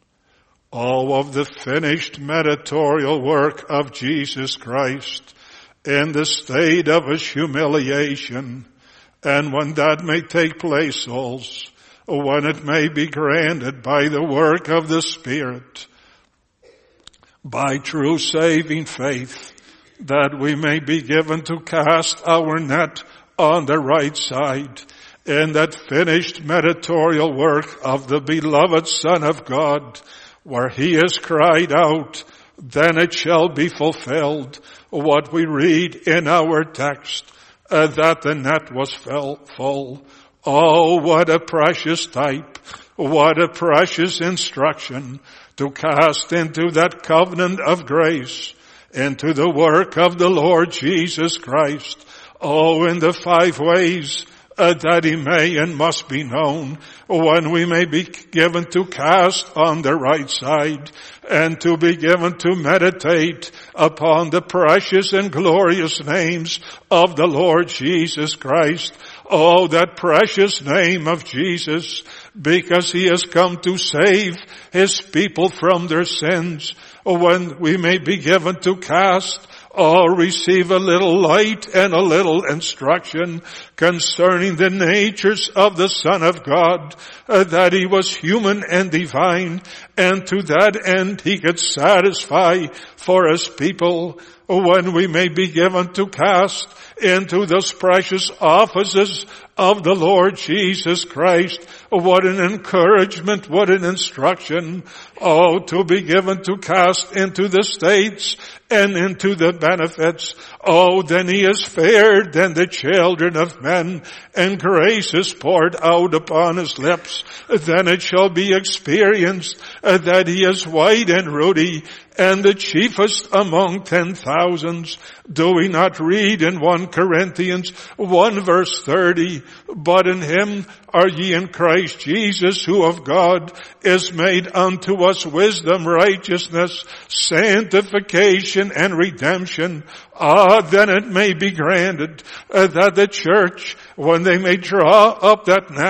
All of the finished mediatorial work of Jesus Christ in the state of his humiliation. And when that may take place, souls, when it may be granted by the work of the Spirit, by true saving faith, that we may be given to cast our net on the right side in that finished mediatorial work of the beloved Son of God, where he has cried out, then it shall be fulfilled what we read in our text, uh, that the net was full. Oh, what a precious type, what a precious instruction to cast into that covenant of grace, into the work of the Lord Jesus Christ. Oh, in the five ways uh, that he may and must be known, when we may be given to cast on the right side and to be given to meditate upon the precious and glorious names of the Lord Jesus Christ. Oh, that precious name of Jesus, because he has come to save his people from their sins. When we may be given to cast, or receive a little light and a little instruction concerning the natures of the Son of God, uh, that he was human and divine, and to that end he could satisfy for his people. When we may be given to cast into those precious offices of the Lord Jesus Christ, what an encouragement, what an instruction. Oh, to be given to cast into the states and into the benefits. Oh, then he is fairer than the children of men, and grace is poured out upon his lips. Then it shall be experienced that he is white and ruddy, and the chiefest among ten thousands. Do we not read in First Corinthians one verse thirty, but in him are ye in Christ Jesus, who of God is made unto us wisdom, righteousness, sanctification, and redemption. Ah, then it may be granted uh, that the church, when they may draw up that net,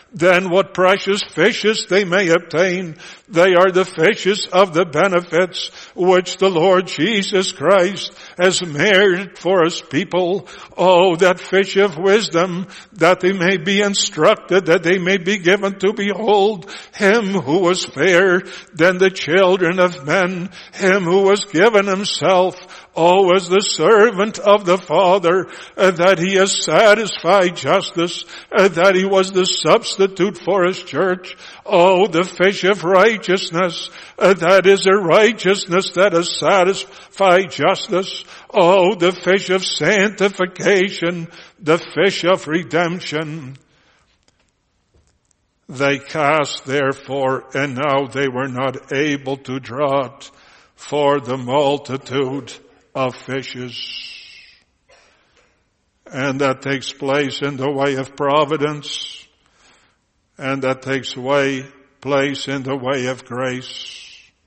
then what precious fishes they may obtain. They are the fishes of the benefits which the Lord Jesus Christ has made for his people. Oh, that fish of wisdom, that they may be instructed, that they may be given to behold him who was fairer than the children of men, him who was given himself, oh, as the servant of the Father, uh, that he has satisfied justice, uh, that he was the substitute for his church. Oh, the fish of righteousness, uh, that is a righteousness that has satisfied justice. Oh, the fish of sanctification, the fish of redemption. They cast therefore, and now they were not able to draw it for the multitude of fishes. And that takes place in the way of providence, and that takes way, place in the way of grace.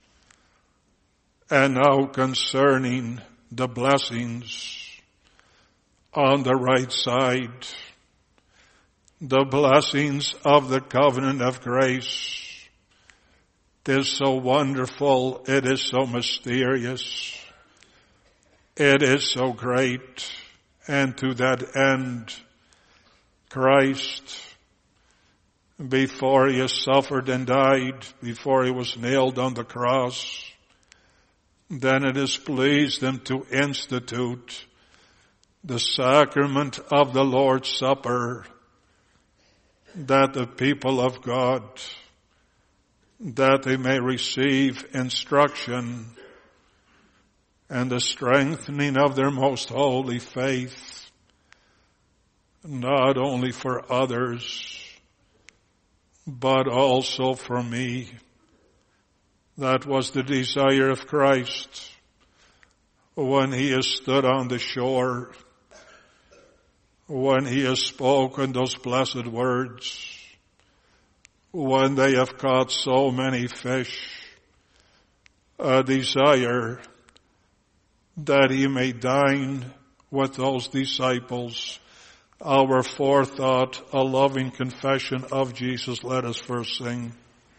And now concerning the blessings on the right side, the blessings of the covenant of grace. It is so wonderful, it is so mysterious, it is so great, and to that end, Christ, before he has suffered and died, before he was nailed on the cross, then it has pleased him to institute the sacrament of the Lord's Supper, that the people of God, that they may receive instruction and the strengthening of their most holy faith, not only for others, but also for me. That was the desire of Christ when he has stood on the shore, when he has spoken those blessed words, when they have caught so many fish, a desire that he may dine with those disciples. Our forethought, a loving confession of Jesus. Let us first sing.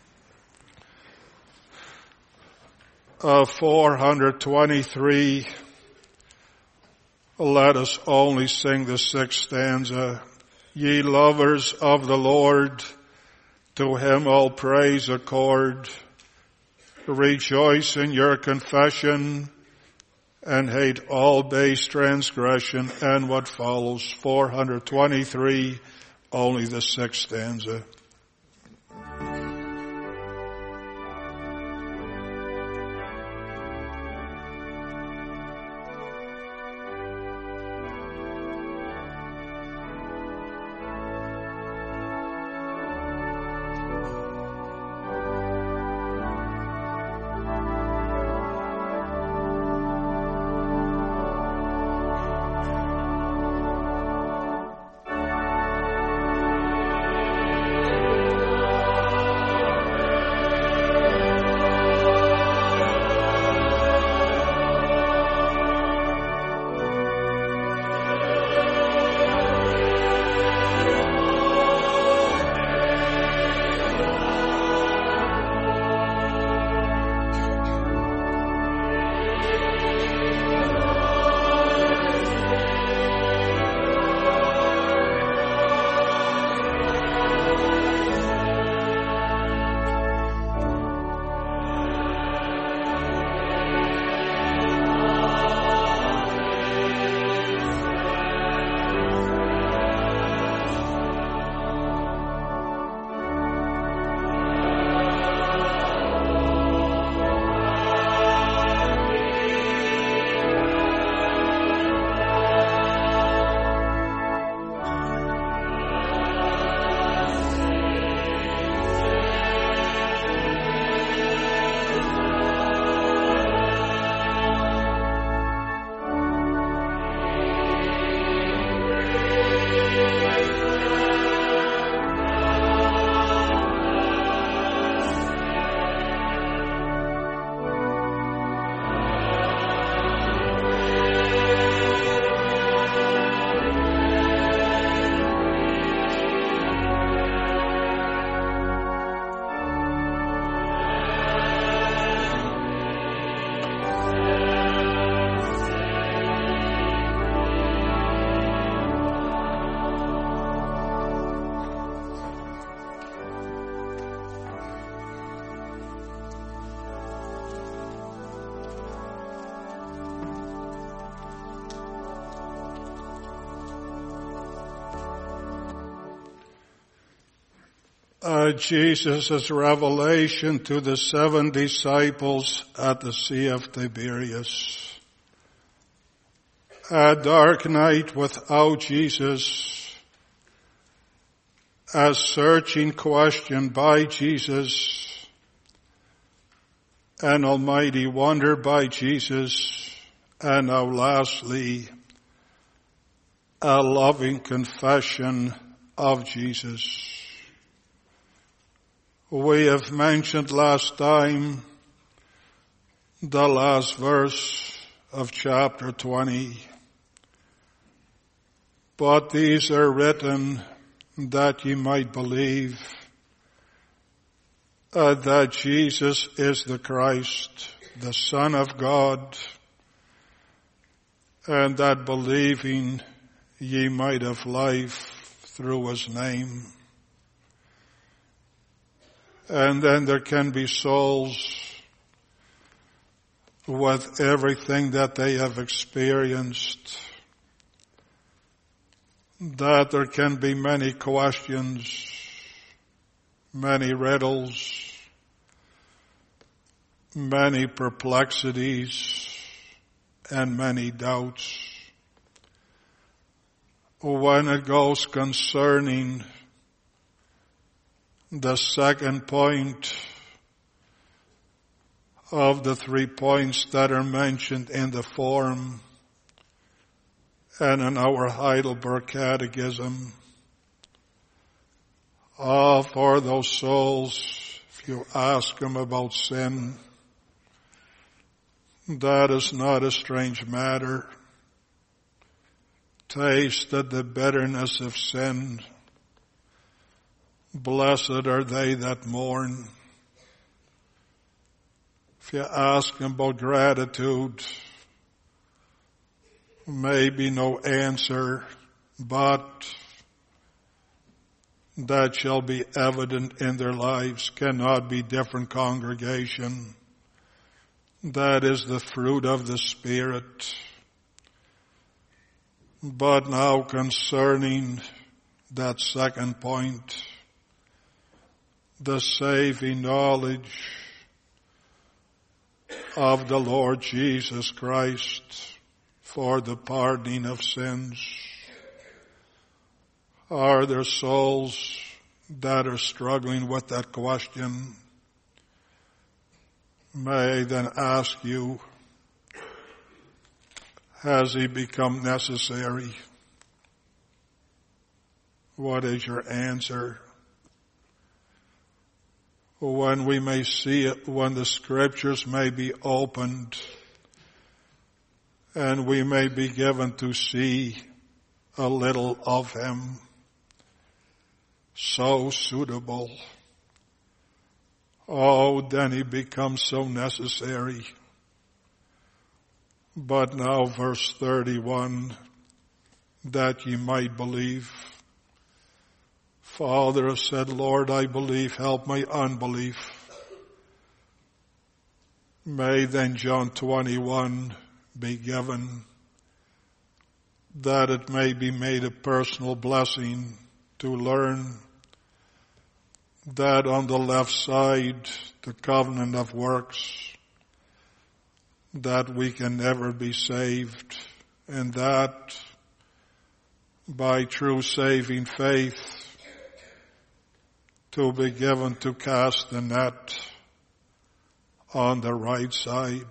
Uh, four twenty-three. Let us only sing the sixth stanza. Ye lovers of the Lord, to him all praise accord. Rejoice in your confession, and hate all base transgression. And what follows, four twenty-three, only the sixth stanza. uh, Jesus' revelation to the seven disciples at the Sea of Tiberias. A dark night without Jesus, a searching question by Jesus, an almighty wonder by Jesus, and now lastly, a loving confession of Jesus. We have mentioned last time the last verse of chapter twenty. But these are written that ye might believe uh, that Jesus is the Christ, the Son of God, and that believing ye might have life through his name. And then there can be souls with everything that they have experienced, that there can be many questions, many riddles, many perplexities, and many doubts. When it goes concerning the second point of the three points that are mentioned in the form and in our Heidelberg Catechism, ah, for those souls, if you ask them about sin, that is not a strange matter. Tasted the bitterness of sin. Blessed are they that mourn. If you ask them about gratitude, maybe no answer, but that shall be evident in their lives. Cannot be different congregation. That is the fruit of the Spirit. But now concerning that second point, the saving knowledge of the Lord Jesus Christ for the pardoning of sins. Are there souls that are struggling with that question? May I then ask you, has he become necessary? What is your answer? When we may see it, when the scriptures may be opened, and we may be given to see a little of him, so suitable. Oh, then he becomes so necessary. But now verse thirty-one, that ye might believe. Father said, Lord, I believe, help my unbelief. May then John twenty-one be given, that it may be made a personal blessing to learn that on the left side, the covenant of works, that we can never be saved, and that by true saving faith to be given to cast the net on the right side.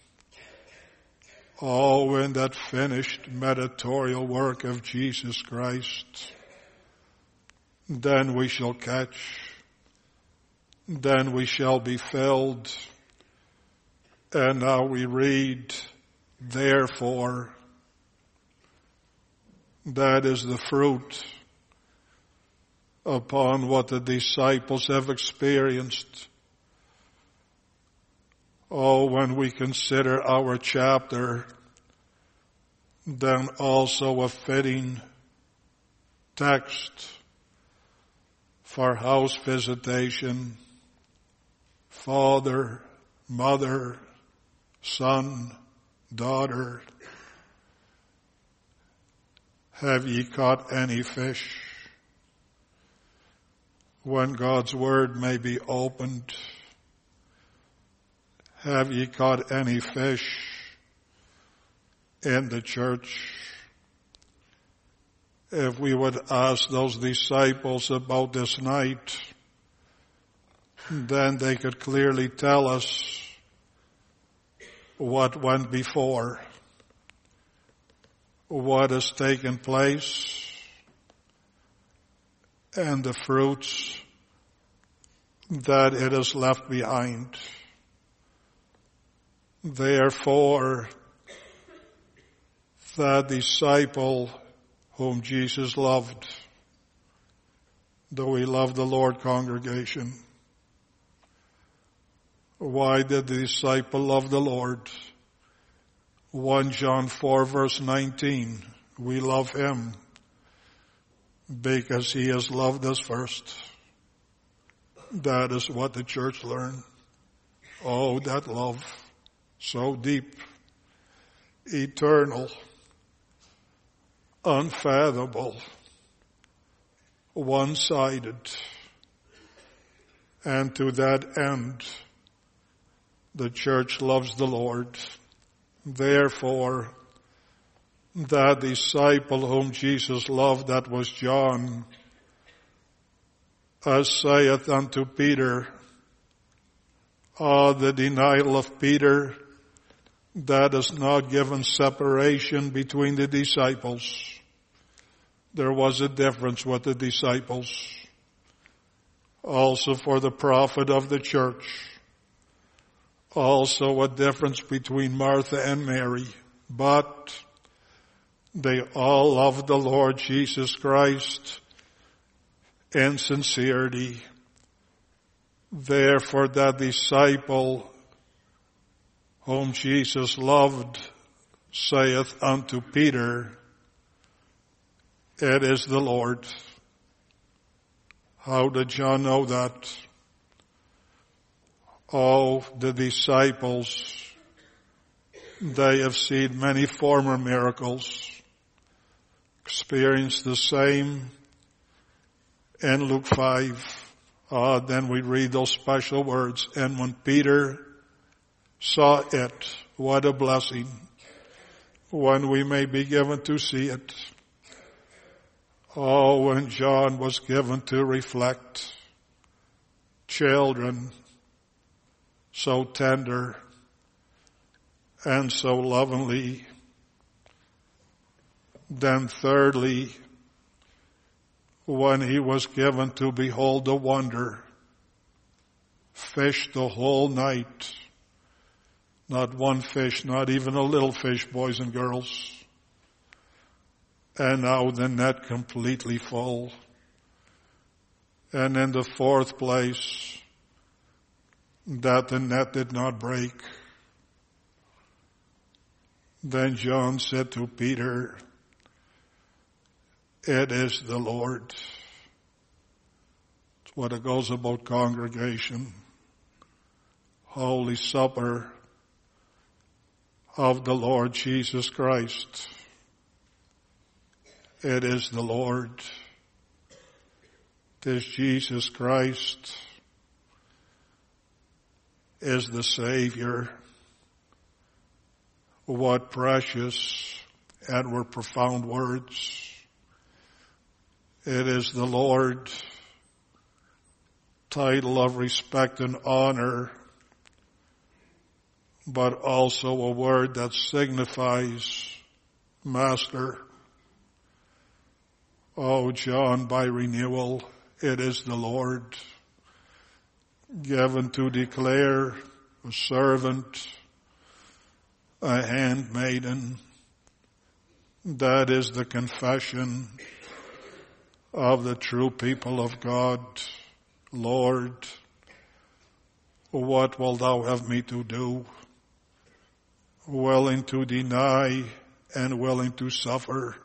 Oh, in that finished mediatorial work of Jesus Christ, then we shall catch, then we shall be filled. And now we read, therefore, that is the fruit upon what the disciples have experienced. Oh, when we consider our chapter, then also a fitting text for house visitation. Father, mother, son, daughter, have ye caught any fish? when God's word may be opened. Have ye caught any fish in the church? If we would ask those disciples about this night, then they could clearly tell us what went before, what has taken place, and the fruits that it has left behind. Therefore, that disciple whom Jesus loved, though he loved the Lord, congregation. Why did the disciple love the Lord? First John four verse nineteen, we love him because he has loved us first. That is what the church learned. Oh, that love, so deep, eternal, unfathomable, one-sided, and to that end, the church loves the Lord. Therefore, that disciple whom Jesus loved, that was John, as saith unto Peter, ah, the denial of Peter, that has not given separation between the disciples. There was a difference with the disciples. Also for the prophet of the church. Also a difference between Martha and Mary. But they all loved the Lord Jesus Christ in sincerity. Therefore that disciple whom Jesus loved saith unto Peter, it is the Lord. How did John know that? Oh, the disciples, they have seen many former miracles, experienced the same in Luke five. Ah, then we read those special words, and when Peter saw it, what a blessing, when we may be given to see it. Oh, when John was given to reflect, children, so tender and so lovingly. Then thirdly, when he was given to behold the wonder, fished the whole night, not one fish, not even a little fish, boys and girls. And now the net completely full. And in the fourth place, that the net did not break. Then John said to Peter, it is the Lord. It's what it goes about congregation. Holy Supper of the Lord Jesus Christ. It is the Lord. It is Jesus Christ is the Savior. What precious and were profound words. It is the Lord, title of respect and honor, but also a word that signifies Master. Oh, John, by renewal, it is the Lord, given to declare a servant, a handmaiden. That is the confession of the true people of God. Lord, what wilt thou have me to do? Willing to deny and willing to suffer.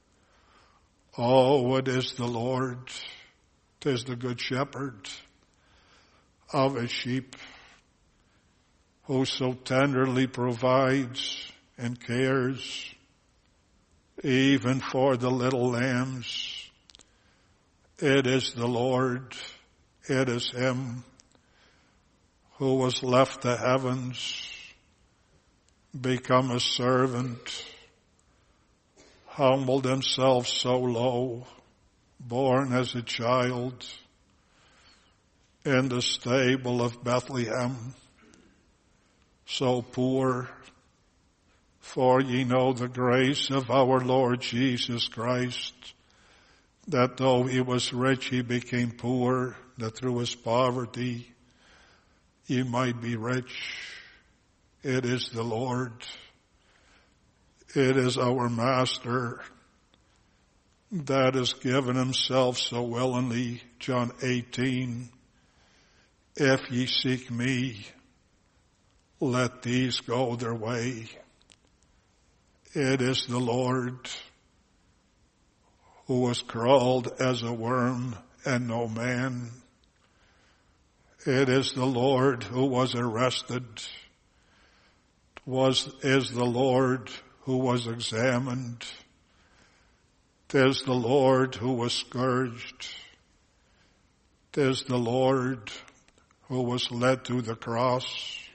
Oh, it is the Lord. It is the good shepherd of his sheep, who so tenderly provides and cares even for the little lambs. It is the Lord. It is him who was left the heavens, become a servant, humbled himself so low, born as a child in the stable of Bethlehem, so poor, for ye know the grace of our Lord Jesus Christ, that though he was rich, he became poor, that through his poverty ye might be rich. It is the Lord. It is our Master that has given himself so willingly. John eighteen, if ye seek me, let these go their way. It is the Lord who was crawled as a worm and no man. It is the Lord who was arrested, was, is the Lord who was examined. 'Tis the Lord who was scourged. 'Tis the Lord who was led to the cross.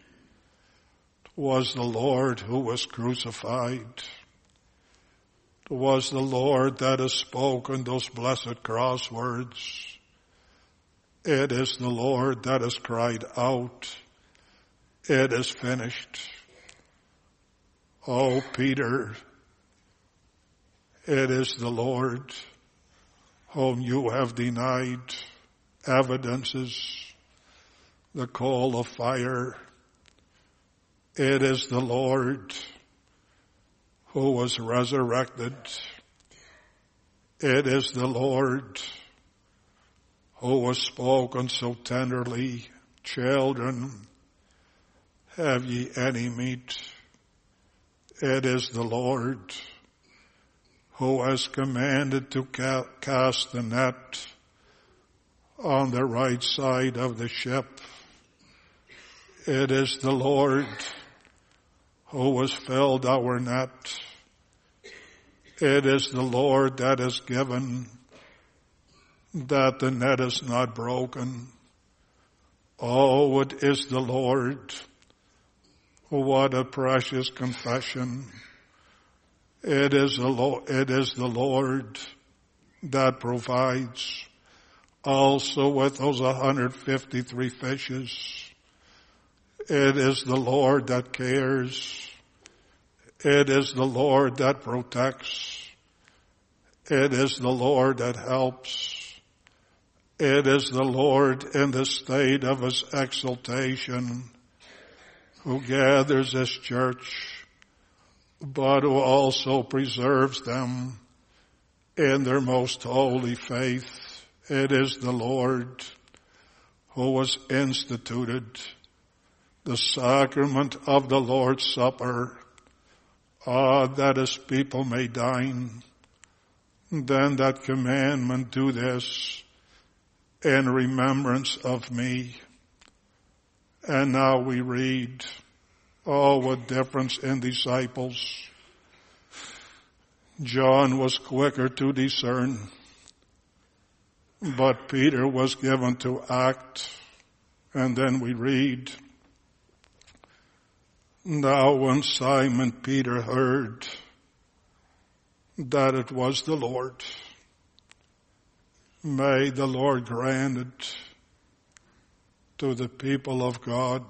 'Twas the Lord who was crucified. 'Twas the Lord that has spoken those blessed cross words. It is the Lord that has cried out, it is finished. Oh, Peter, it is the Lord whom you have denied evidences, the coal of fire. It is the Lord who was resurrected. It is the Lord who was spoken so tenderly, children, have ye any meat? It is the Lord who has commanded to ca- cast the net on the right side of the ship. It is the Lord who has filled our net. It is the Lord that has given that the net is not broken. Oh, it is the Lord. What a precious confession. It is the Lord, it is the Lord that provides also with those one hundred fifty-three fishes. It is the Lord that cares. It is the Lord that protects. It is the Lord that helps. It is the Lord in the state of his exaltation who gathers his church, but who also preserves them in their most holy faith. It is the Lord who has instituted the sacrament of the Lord's Supper, ah, that his people may dine. Then that commandment, do this in remembrance of me. And now we read, oh, what difference in disciples. John was quicker to discern, but Peter was given to act. And then we read, now when Simon Peter heard that it was the Lord, may the Lord grant it to the people of God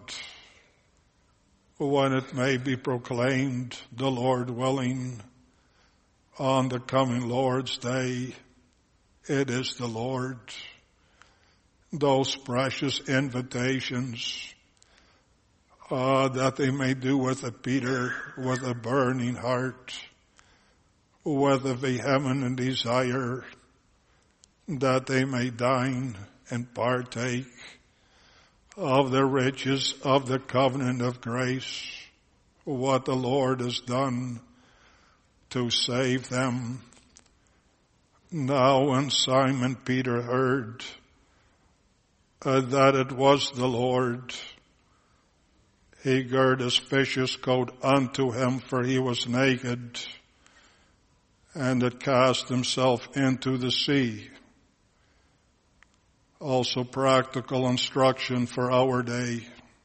when it may be proclaimed, the Lord willing, on the coming Lord's day. It is the Lord. Those precious invitations uh, that they may do with a Peter with a burning heart, with a vehement desire that they may dine and partake of the riches of the covenant of grace, what the Lord has done to save them. Now when Simon Peter heard uh, that it was the Lord, he girt his fisher's coat unto him, for he was naked, and had cast himself into the sea. also practical instruction for our day.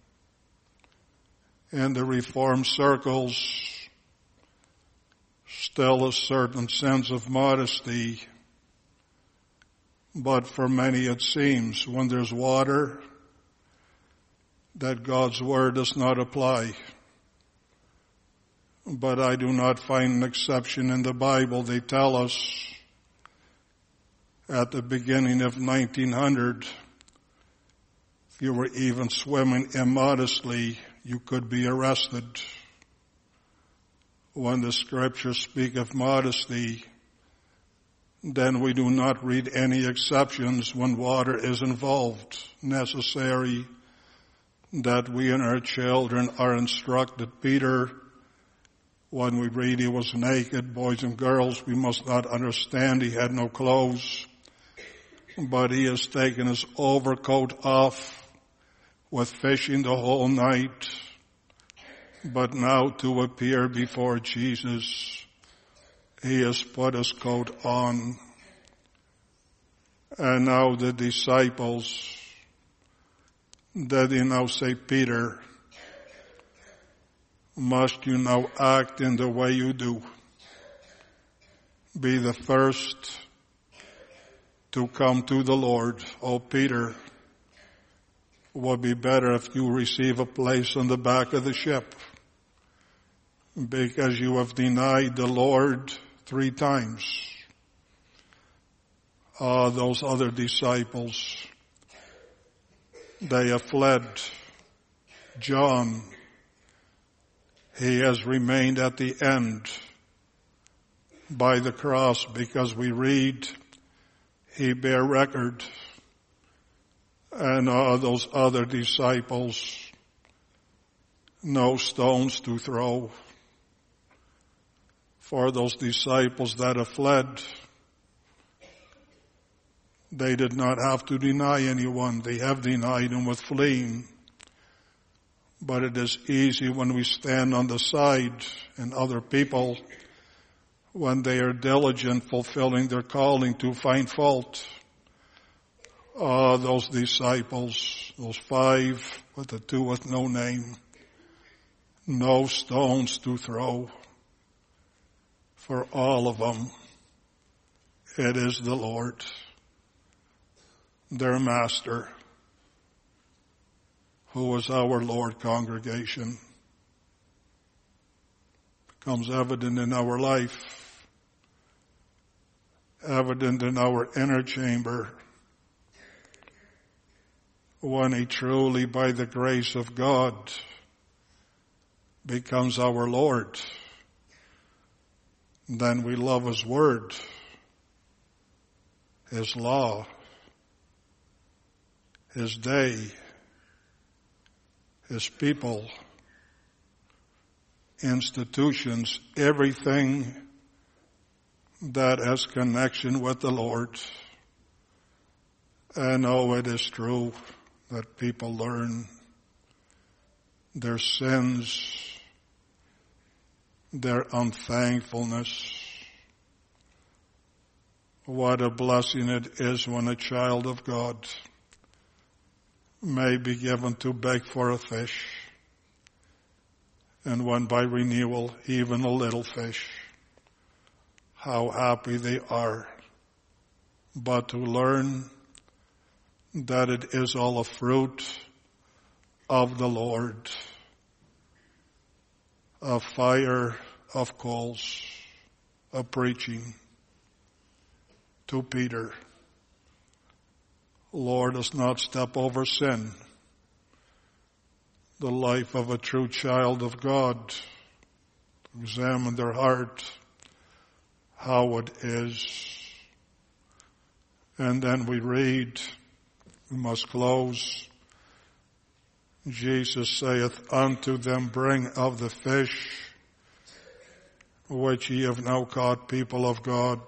In the Reformed circles, still a certain sense of modesty, but for many it seems when there's water that God's word does not apply. But I do not find an exception in the Bible. They tell us at the beginning of nineteen hundred, if you were even swimming immodestly, you could be arrested. When the scriptures speak of modesty, then we do not read any exceptions when water is involved. Necessary that we and our children are instructed. Peter, when we read he was naked, boys and girls, we must not understand he had no clothes, but he has taken his overcoat off with fishing the whole night, but now to appear before Jesus, he has put his coat on. And now the disciples, that they now say, Peter, must you now act in the way you do? Be the first to come to the Lord. Oh, Peter, it would be better if you receive a place on the back of the ship, because you have denied the Lord three times. Ah, those other disciples, they have fled. John, he has remained at the end by the cross, because we read he bare record. And uh, those other disciples, no stones to throw. For those disciples that have fled, they did not have to deny anyone. They have denied him with fleeing. But it is easy when we stand on the side and other people, when they are diligent fulfilling their calling, to find fault. Ah, those disciples, those five with the two with no name, no stones to throw. For all of them, it is the Lord, their master, who is our Lord. Congregation, becomes evident in our life, evident in our inner chamber, when he truly, by the grace of God, becomes our Lord. Then we love his word, his law, his day, his people, institutions, everything that has connection with the Lord. And oh, it is true that people learn their sins, their unthankfulness. What a blessing it is when a child of God may be given to beg for a fish, and when by renewal even a little fish. How happy they are. But to learn that it is all a fruit of the Lord, a fire of coals, a preaching to Peter. Lord, does not step over sin. The life of a true child of God, examine their heart, how it is. And then we read, we must close. Jesus saith unto them, bring of the fish which ye have now caught, people of God.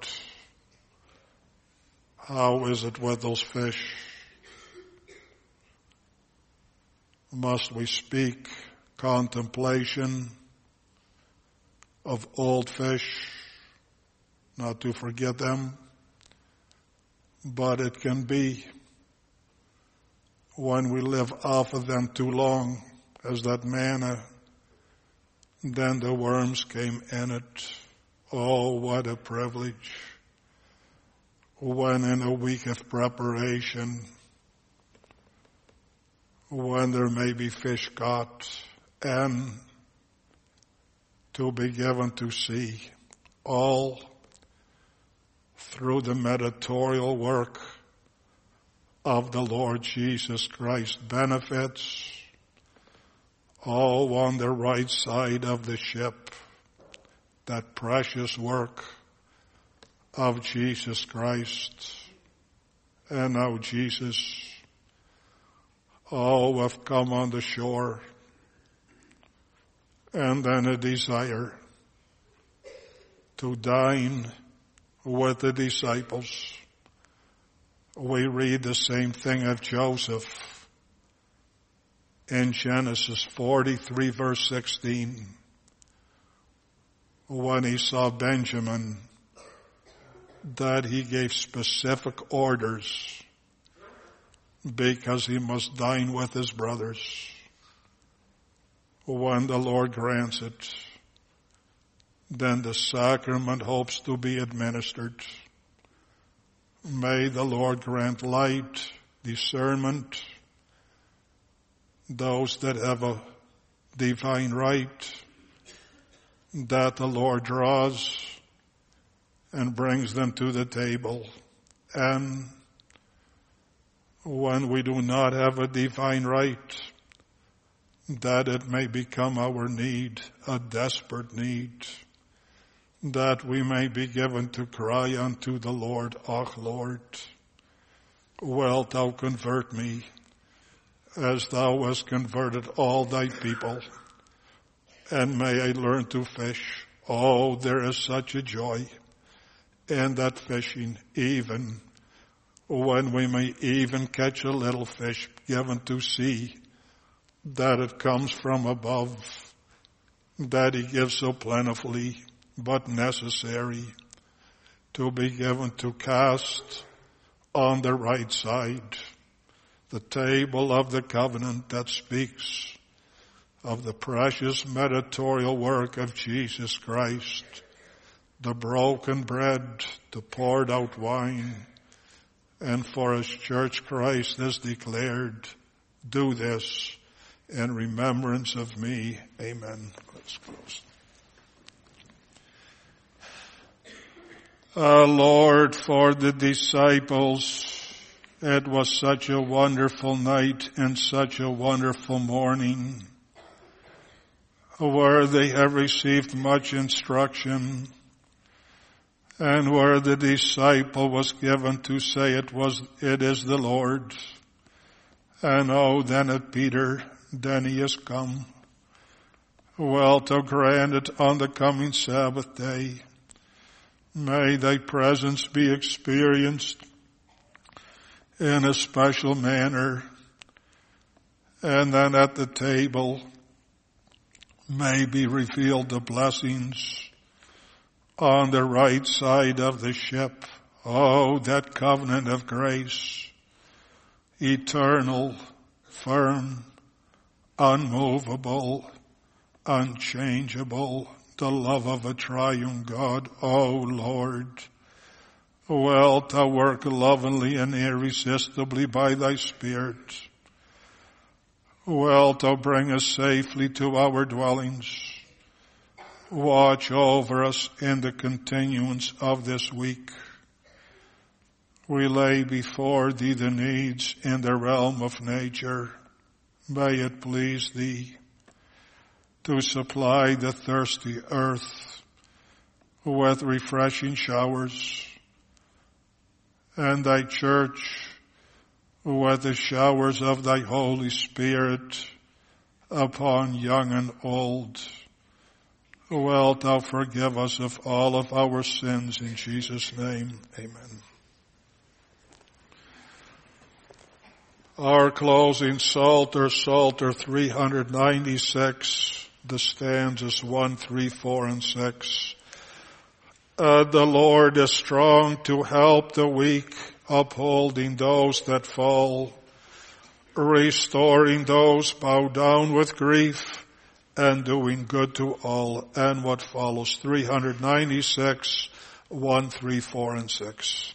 How is it with those fish? Must we speak contemplation of old fish, not to forget them? But it can be when we live off of them too long, as that manna, then the worms came in it. Oh, what a privilege. When in a week of preparation, when there may be fish caught, and to be given to see, all through the mediatorial work of the Lord Jesus Christ, benefits all on the right side of the ship, that precious work of Jesus Christ. And now Jesus, oh, have come on the shore, and then a desire to dine with the disciples. We read the same thing of Joseph in Genesis forty-three verse sixteen. When he saw Benjamin, that he gave specific orders because he must dine with his brothers. When the Lord grants it, then the sacrament hopes to be administered. May the Lord grant light, discernment, those that have a divine right, that the Lord draws and brings them to the table. And when we do not have a divine right, that it may become our need, a desperate need, that we may be given to cry unto the Lord, "Och, Lord, wilt thou convert me as thou hast converted all thy people, and may I learn to fish." Oh, there is such a joy in that fishing, even when we may even catch a little fish given to see, that it comes from above, that he gives so plentifully, but necessary to be given to cast on the right side, the table of the covenant that speaks of the precious mediatorial work of Jesus Christ, the broken bread, the poured out wine, and for his church Christ has declared, "Do this in remembrance of me." Amen. Let's close. Uh, Lord, for the disciples, it was such a wonderful night and such a wonderful morning, where they have received much instruction, and where the disciple was given to say it was, it is the Lord. And oh, then at Peter, then he has come. Well, to grant it on the coming Sabbath day. May thy presence be experienced in a special manner. And then at the table may be revealed the blessings on the right side of the ship. Oh, that covenant of grace, eternal, firm, unmovable, unchangeable, the love of a triune God. Oh, Lord, wilt thou work lovingly and irresistibly by thy Spirit. Wilt thou bring us safely to our dwellings. Watch over us in the continuance of this week. We lay before thee the needs in the realm of nature. May it please thee to supply the thirsty earth with refreshing showers, and thy church with the showers of thy Holy Spirit upon young and old. Wilt thou forgive us of all of our sins in Jesus' name. Amen. Our closing Psalter, Psalter three ninety-six, the stanzas one, three, four, and six. Uh, the Lord is strong to help the weak, upholding those that fall. restoring those bowed down with grief, and doing good to all, and what follows, three ninety-six, one, three, four, and six.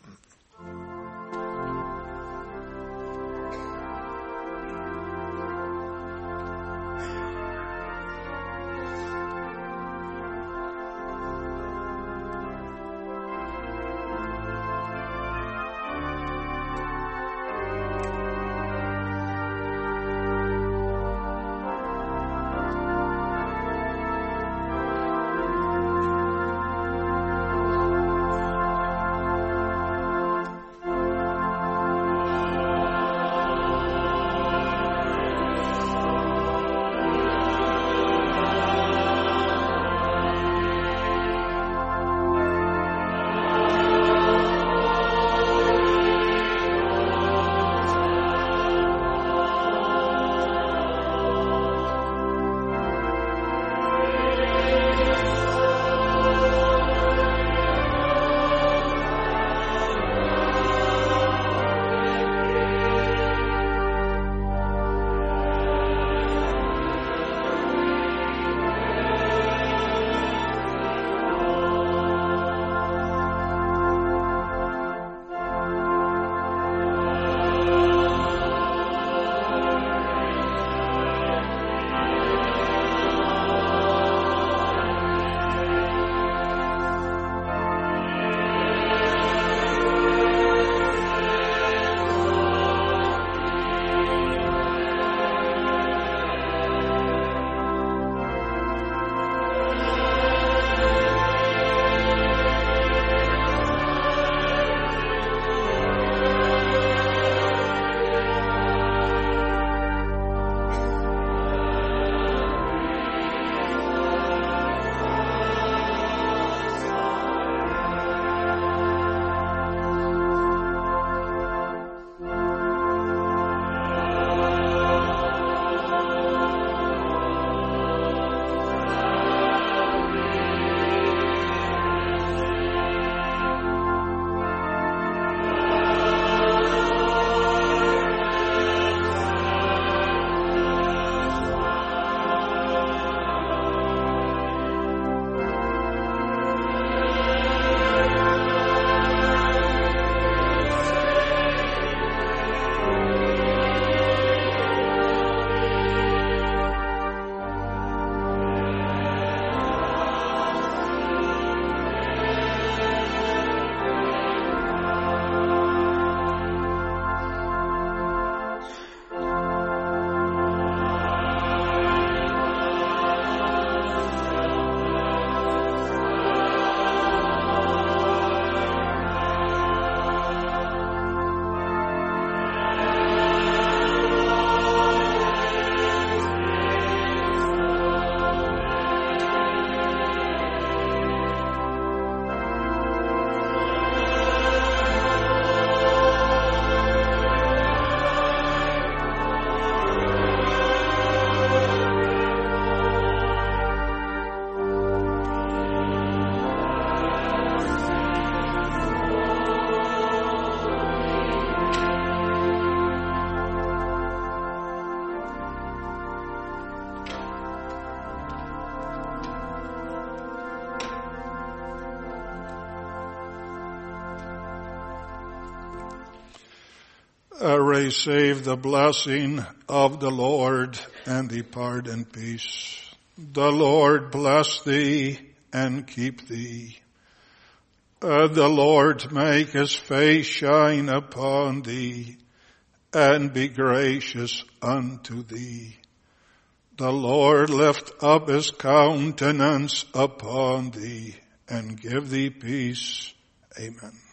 uh, receive the blessing of the Lord and depart in peace. The Lord bless thee and keep thee. Uh, the Lord make his face shine upon thee and be gracious unto thee. The Lord lift up his countenance upon thee and give thee peace. Amen.